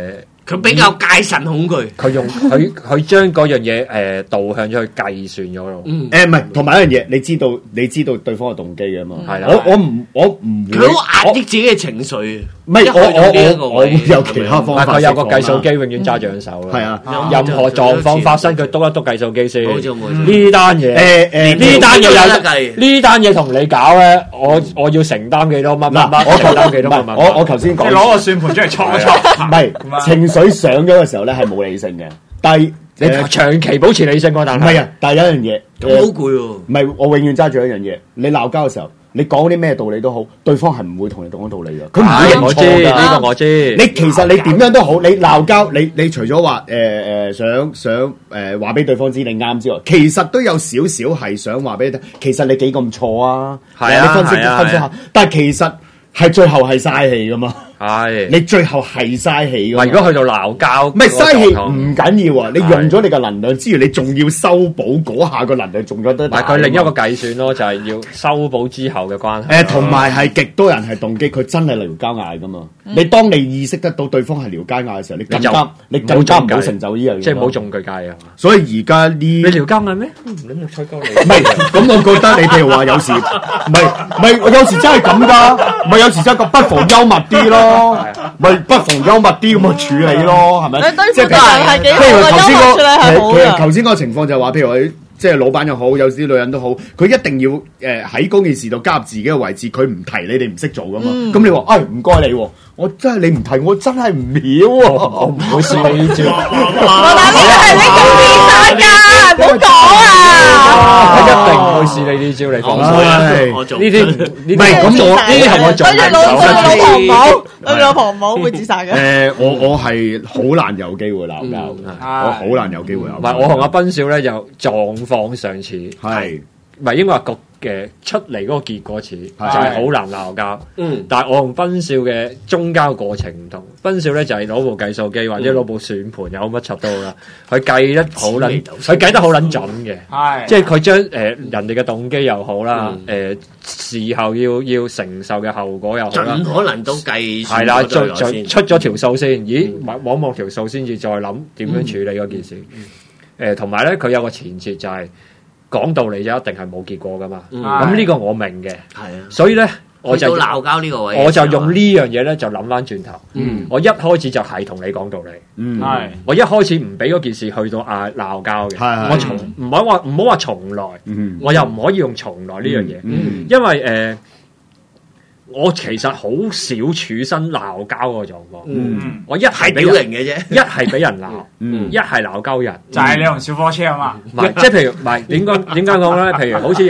佢比較戒慎恐懼， 佢將嗰樣嘢導向咗去計算咗咯。 唔係，同埋一樣嘢，你知道對方嘅動機嘅嘛？ 係啦， 我唔佢好壓抑自己嘅情緒。 唔係我會有其他方法。 佢有個計數機，永遠揸住喺手。 係啊， 任何狀況發生，佢篤一篤計數機先。呢單嘢呢單嘢同你搞咧，我要承擔幾多乜乜乜，我承擔幾多乜乜。 我頭先講， 你攞個算盤出嚟戳一戳， 唔係情緒上咗嘅時候咧係冇理性嘅，但係你長期保持理性喎，但係唔係啊，但係有一樣嘢， 好攰喎。 唔係我永遠揸住一樣嘢，你鬧交嘅時候。你講啲咩道理都好，對方係唔會同你講道理嘅，佢唔會認錯㗎。 呢個我知。 你其實你點樣都好，你鬧交，你除咗話想話俾對方知你啱之外，其實都有少少係想話俾你聽，其實你幾咁錯啊？係啊，你分析下，但係其實係最後係嘥氣㗎嘛。係，你最後係嘥氣㗎。 如果去到鬧交， 唔係嘥氣唔緊要啊！你用咗你嘅能量之餘，你仲要修補嗰下個能量，仲有得。 但係佢另一個計算咯，就係要修補之後嘅關係。 同埋係極多人係動機，佢真係撩交嗌㗎嘛。你當你意識得到對方係撩交嗌嘅時候，你更加唔好成就呢樣嘢。 即係唔好中佢計啊！ 所以而家你撩交嗌咩？你冇吹鳩你。 唔係，咁我覺得你譬如話有時唔係，我有時真係咁㗎，唔係有時真係不妨幽默啲咯。咪不妨幽默啲咁去處理咯，係咪？ 即係譬如頭先嗰個情況就係話，譬如話即係老闆又好，有啲女人都好，佢一定要喺嗰件事度加入自己嘅位置，佢唔提你哋唔識做噶嘛。咁你話唔該你，我真係你唔提，我真係唔曉喎，我唔會試你呢招。 我諗呢個係呢種變態㗎，唔好講啊！ 我一定唔會試你呢招，你放心。我做呢啲唔係咁，我呢啲係我做嘅。 對老婆唔好會自殺嘅。 我係好難有機會鬧交，我好難有機會鬧交。 唔係我同阿斌少咧，就狀況相似，係唔係應該話出嚟嗰個結果似，就係好難鬧交。但係我同斌少嘅中間過程唔同。斌少咧就係攞部計數機或者攞部算盤有乜柒都好啦，佢計得好撚，佢計得好撚準嘅。係，即係佢將人哋嘅動機又好啦，事後要承受嘅後果又好啦， 盡可能都計係啦，出咗條數先。咦，望條數先至再諗點樣處理嗰件事。同埋咧，佢有個前設就係。講道理就一定係冇結果噶嘛，咁呢個我明嘅，係啊，所以咧我就鬧交呢個位， 我就用呢樣嘢咧就諗翻轉頭，我一開始就係同你講道理，係，我一開始唔俾嗰件事去到鬧交嘅，我唔好話從來，我又唔可以用從來呢樣嘢，因為我其實好少處身鬧交嗰個狀況，我一係表型嘅啫，一係俾人鬧，一係鬧交人， 就係你同小火車啊嘛， 唔係即係譬如唔係點解講咧？譬如好似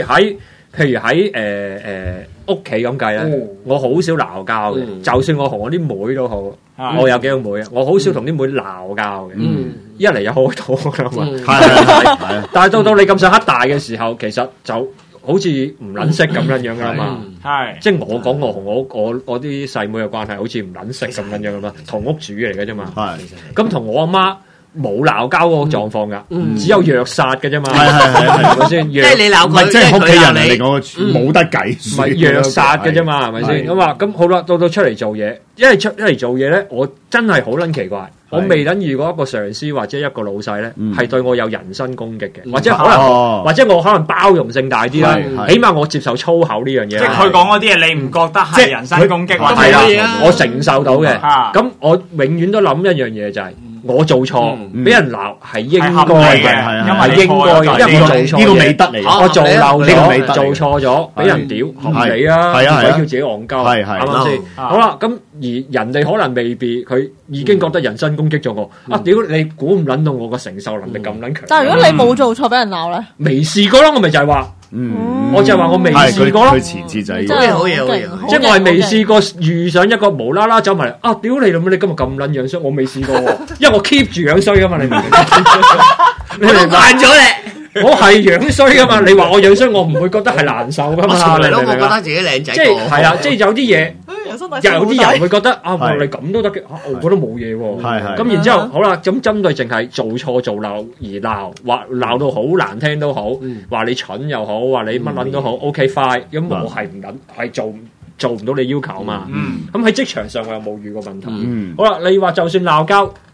喺屋企咁計咧，我好少鬧交嘅，就算我同我啲妹都好，我有幾個妹啊，我好少同啲妹鬧交嘅，一嚟有好多噶嘛，係，但係到你咁上黑大嘅時候，其實就。好似唔撚識咁樣噶嘛，係即係我講我同我啲細妹嘅關係，好似唔撚識咁樣噶嘛，同屋主嚟嘅啫嘛，係咁同我阿媽冇鬧交嗰個狀況噶，只有虐殺嘅啫嘛，係咪先？ 即係你鬧佢， 即係屋企人嚟講，冇得計， 唔係虐殺嘅啫嘛，係咪先？咁啊，咁好啦，到出嚟做嘢，一嚟做嘢咧，我真係好撚奇怪。我未等遇過一個上司或者一個老細咧，係對我有人身攻擊嘅，或者我可能包容性大啲啦，起碼我接受粗口呢樣嘢。即係佢講嗰啲嘢，你唔覺得係人身攻擊？ 係啦，我承受到嘅。咁我永遠都諗一樣嘢就係，我做錯，俾人鬧係應該嘅，係應該，因為我做錯， 呢個美德嚟， 我做漏咗，做錯咗，俾人屌，唔理啊，唔使叫自己戇鳩，啱唔啱先？好啦，咁而人哋可能未必佢已經覺得人身攻擊咗我，屌你估唔撚到我個承受能力咁撚強？ 但係如果你冇做錯俾人鬧咧， 未試過咯，我咪就係話，我就係話我未試過咯。 佢前置仔， 真係好嘢， 即係我係未試過遇上一個無啦啦走埋嚟，屌你老母！你今日咁撚樣衰，我未試過喎，因為我 keep 住樣衰噶嘛，你明唔明？ 你都慣咗你， 我係樣衰噶嘛，你話我樣衰，我唔會覺得係難受噶嘛。 我從來都冇覺得自己靚仔， 即係係啊，即係有啲嘢。有啲人會覺得你咁都得嘅，我覺得冇嘢喎。咁然之後，好啦，咁針對淨係做錯做漏而鬧，話鬧到好難聽都好，話你蠢又好，話你乜撚都好，OK fine。咁我係唔撚係做唔到你要求嘛。咁喺職場上我又冇遇過問題。好啦，你話就算鬧交，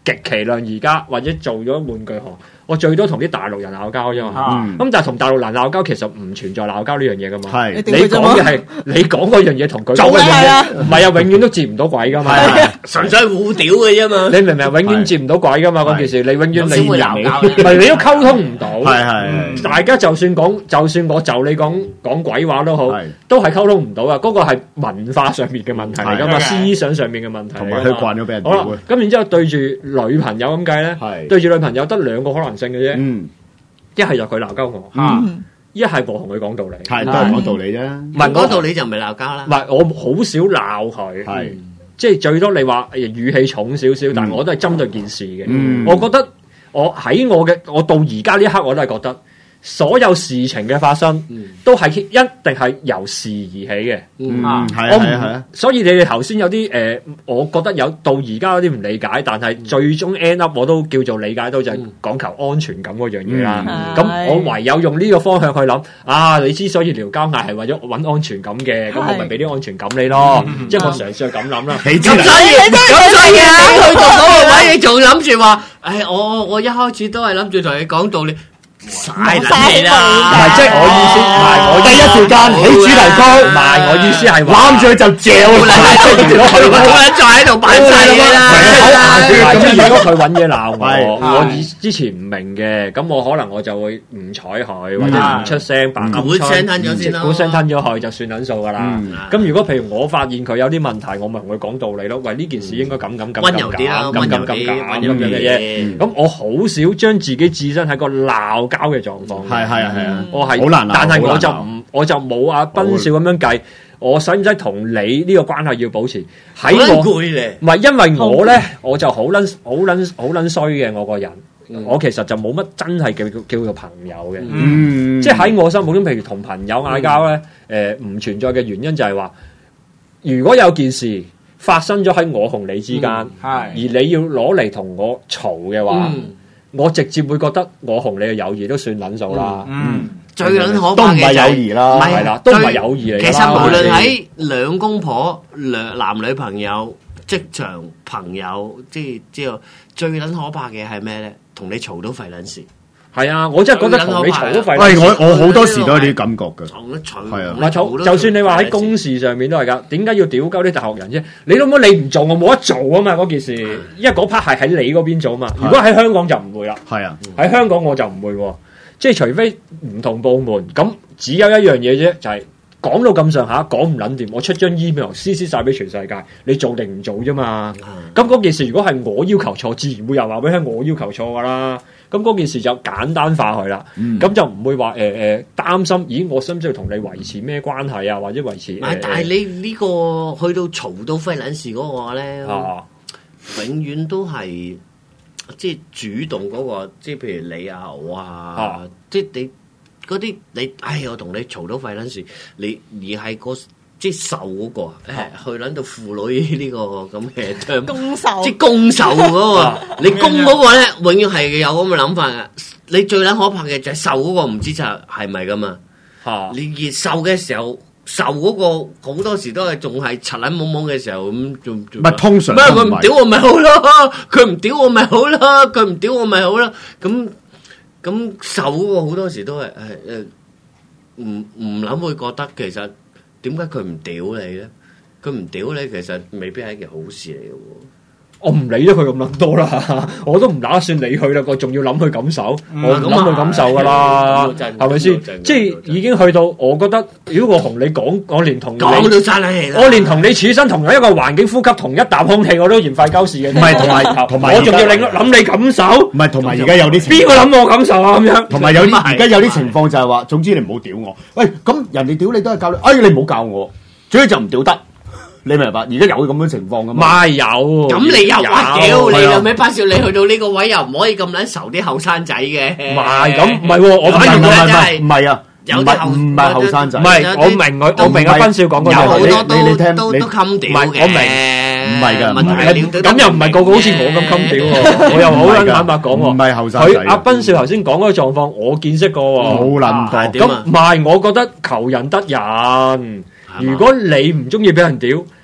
極其量而家或者做咗玩具行，我最多同啲大陸人鬧交啫嘛。咁但係同大陸人鬧交，其實唔存在鬧交呢樣嘢噶嘛。係你講嘅係你講嗰樣嘢同佢講嘅嘢，唔係啊，永遠都接唔到鬼噶嘛。 純粹互屌嘅啫嘛。 你明唔明？永遠接唔到鬼噶嘛嗰件事，你永遠你唔係你都溝通唔到。係大家就算講，就算我就你講鬼話都好，都係溝通唔到啊。嗰個係文化上面嘅問題嚟噶嘛，思想上面嘅問題。同埋佢慣咗俾人屌。好啦，咁然之後對住女朋友咁計咧，對住女朋友得兩個可能性嘅啫。一係就佢鬧交我，一係我同佢講道理，係都係講道理啫。 唔係講道理就唔係鬧交啦。 唔係我好少鬧佢，係即係最多你話語氣重少少，但係我都係針對件事嘅。我覺得我到而家呢一刻我都係覺得。所有事情嘅發生，都係一定係由事而起嘅。係啊，所以你哋頭先有啲我覺得有到而家有啲唔理解，但係最終 end up 我都叫做理解到就係講求安全感嗰樣嘢啦。咁我唯有用呢個方向去諗啊！你之所以聊交嗌係為咗揾安全感嘅，咁我咪俾啲安全感你咯。即係我嘗試去咁諗啦。咁所以去到嗰個位，你仲諗住話，我一開始都係諗住同你講道理。晒你啦！ 唔係即係我意思，唔係我第一時間起主題曲，唔係我意思係攬住佢就嚼啦， 佢就喺度擺晒嘢啦。 咁如果佢揾嘢鬧我之前唔明嘅，咁我可能我就會唔睬佢，或者唔出聲，扮估聲吞咗先咯， 估聲吞咗佢就算撚數噶啦。咁如果譬如我發現佢有啲問題，我咪同佢講道理咯。喂，呢件事應該咁溫柔啲啦，溫柔啲咁樣嘅嘢。 咁我好少將自己置身喺個鬧交嘅狀況， 係我係好難鬧， 但係我就冇阿斌少咁樣計，我使唔使同你呢個關係要保持？喺我唔係因為我咧，我就好撚衰嘅我個人，我其實就冇乜真係叫做朋友嘅，即係喺我心目中，譬如同朋友嗌交咧，唔存在嘅原因就係話，如果有件事發生咗喺我同你之間，而你要攞嚟同我嘈嘅話。我直接會覺得我同你嘅友誼都算撚數啦， 最撚可都唔係友誼啦， 係啦，都唔係友誼嚟。 其實無論喺兩公婆、男女朋友、職場朋友，即係知道最撚可怕嘅係咩咧？同你嘈到廢撚事。係啊，我真係覺得同你嘈都廢。 喂，我好多時都有啲感覺㗎。 係啊，就算你話喺公事上面都係㗎，點解要屌鳩啲大學人啫？你諗乜？你唔做我冇得做啊嘛！嗰件事，因為嗰 part 係喺你嗰邊做啊嘛。如果喺香港就唔會啦。係啊，喺香港我就唔會喎。即係除非唔同部門，咁只有一樣嘢啫，就係講到咁上下，講唔撚掂，我出張 email 撕曬俾全世界，你做定唔做啫嘛？咁嗰件事如果係我要求錯，自然會又話俾你聽我要求錯㗎啦。咁嗰件事就簡單化佢啦，咁就唔會話擔心，咦？我需唔需要同你維持咩關係啊？或者維持？ 但係你呢個去到嘈到廢撚事嗰個咧，永遠都係即係主動嗰個，即係譬如你啊、我啊，即係你嗰啲你，我同你嘈到廢撚事，你而係個。即係受嗰個，去撚到婦女呢個咁嘅攻受， 即係攻受嗰個，你攻嗰個咧，永遠係有咁嘅諗法嘅。你最撚可怕嘅就係受嗰個，唔知就係咪噶嘛？你越受嘅時候，受嗰個好多時都係仲係柒撚懵懵嘅時候咁，仲唔係通常？ 佢唔屌我咪好咯，佢唔屌我咪好咯，佢唔屌我咪好咯。咁受嗰個好多時都係唔諗會覺得其實。點解佢唔屌你咧？佢唔屌你，其實未必係一件好事嚟嘅喎。我唔理咗佢咁撚多啦，我都唔打算理佢啦。我仲要諗佢感受，我諗佢感受噶啦，係咪先？即係已經去到，我覺得如果我同你講，我連同講都爭氣啦。我連同你處身同一個環境呼吸同一啖空氣，我都嫌費鳩事嘅。唔係同埋，我仲要諗你感受。唔係同埋而家有啲邊個諗我感受啊？咁樣同埋有啲而家有啲情況就係話，總之你唔好屌我。喂，咁人哋屌你都係教你，你唔好教我，總之就唔屌得。你明白？而家有咁樣情況噶嘛？有。咁你又話屌你有咩巴少？你去到呢個位又唔可以咁撚仇啲後生仔嘅。唔係咁，唔係喎，我反而唔係啊，唔係後生仔。唔係，我明阿斌少講嗰樣。有好多你聽都襟屌嘅。我明，唔係㗎。咁又唔係個個好似我咁襟屌喎。我又好坦白講喎。唔係後生仔。佢阿斌少頭先講嗰個狀況，我見識過喎。好撚多。咁唔係，我覺得求人得人。如果你唔中意俾人屌，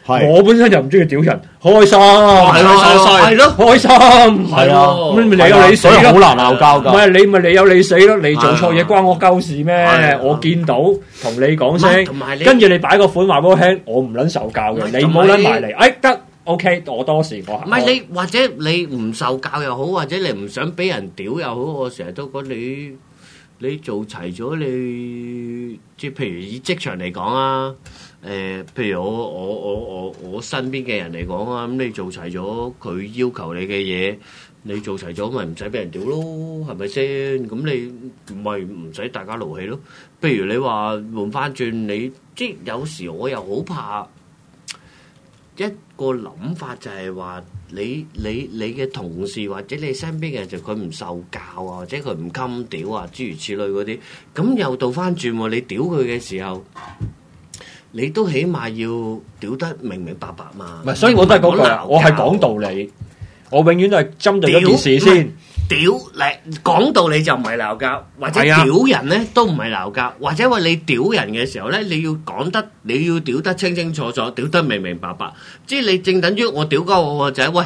我本身就唔中意屌人，開心係咯， 開心係啊，咁你有你死咯， 好難鬧交㗎。 唔係你有你死咯，你做錯嘢關我鳩事咩？我見到同你講聲，跟住你擺個款話俾我聽，我唔撚受教嘅，你唔好撚埋嚟，得。OK， 我多時我唔係你，或者你唔受教又好，或者你唔想俾人屌又好，我成日都覺得你做齊咗你，即係譬如以職場嚟講啊，譬如我身邊嘅人嚟講啊，咁你做齊咗佢要求你嘅嘢，你做齊咗咪唔使俾人屌咯，係咪先？咁你咪唔使大家勞氣咯。譬如你話換翻轉你，即係有時我又好怕。一個諗法就係話你嘅同事或者你身邊嘅人就佢唔受教啊，或者佢唔襟屌啊，諸如此類嗰啲，咁又倒翻轉喎，你屌佢嘅時候，你都起碼要屌得明明白白嘛。 唔係，所以我都係嗰句，我係講道理，我永遠都係針對一件事先。 屌你講道理就唔係鬧交，或者屌人咧都唔係鬧交，或者話你屌人嘅時候咧，你要講得，你要屌得清清楚楚，屌得明明白白。即係你正等於我屌鳩我個仔，喂，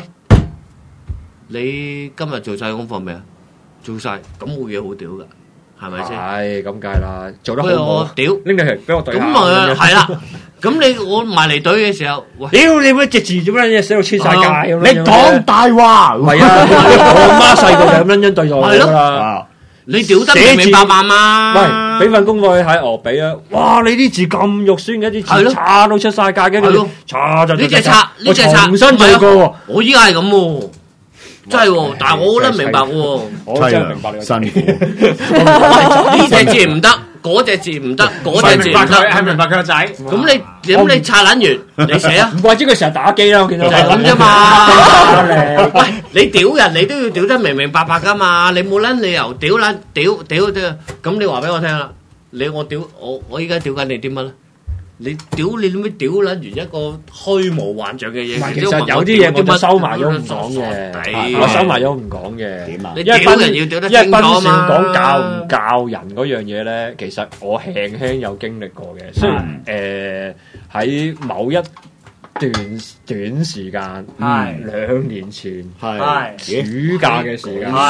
你今日做晒功課未啊？做晒，咁冇嘢好屌噶，係咪先？ 係咁梗係啦，做得好我屌拎你嚟俾我對下。 咁啊係啦，咁我埋嚟懟嘅時候， 屌你乜隻字做乜嘢寫到黐晒界咁樣？ 你講大話， 唔係啊！我媽細個就咁樣對待我㗎啦。 你屌得明明白白嘛？ 喂，俾份功課你睇，我俾啊！哇，你啲字咁肉酸嘅，啲字叉到出晒界嘅，叉就呢隻叉， 我重新做過喎。 我依家係咁喎。真係喎，但係我覺得明白喎， 我真係明白你辛苦。 呢隻字唔得，嗰隻字唔得，嗰隻字唔得， 係明白佢個仔。 咁你擦撚完，你寫啊？ 唔怪之佢成日打機啦，我見到就係咁啫嘛。喂，你屌人，你都要屌得明明白白噶嘛，你冇撚理由屌撚屌，咁你話俾我聽啦，我依家屌緊你啲乜咧？你屌你點解屌撚完一個虛無幻象嘅嘢？ 其實有啲嘢我就收埋咗唔講嘅，我收埋咗唔講嘅。 點啊？你屌人要屌得清楚啊嘛！ 因為講教唔教人嗰樣嘢咧，其實我輕輕有經歷過嘅。雖然喺某一短時間，2年前暑假嘅時間，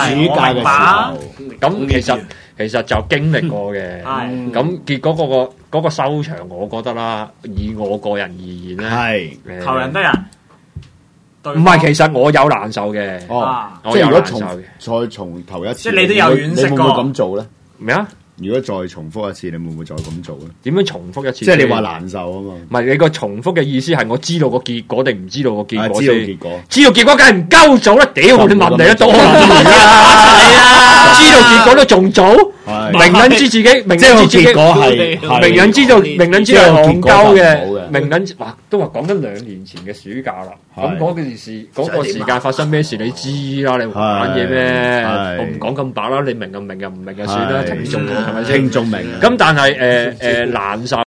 咁其實就經歷過嘅，咁結果嗰個收場，我覺得啦，以我個人而言咧， 求人得人， 唔係，其實我有難受嘅， 即係如果再重頭一次， 即係你都有惋惜過， 你會唔會咁做咧？ 咩啊？ 如果再重複一次，你會唔會再咁做咧？ 點樣重複一次？ 即係你話難受啊嘛？ 唔係，你個重複嘅意思係我知道個結果定唔知道個結果先？ 知道結果梗係唔鳩做啦！屌，你問你都多啦，知道結果都仲做？明撚知自己，明撚知結果係，明撚知道係戇鳩嘅，明撚哇都話講緊2年前嘅暑假啦。咁嗰件事嗰個時間發生咩事你知啦？你玩嘢咩？我唔講咁白啦，你明就明，唔明就算啦。聽眾係咪先？ 聽眾明。 咁但係難受。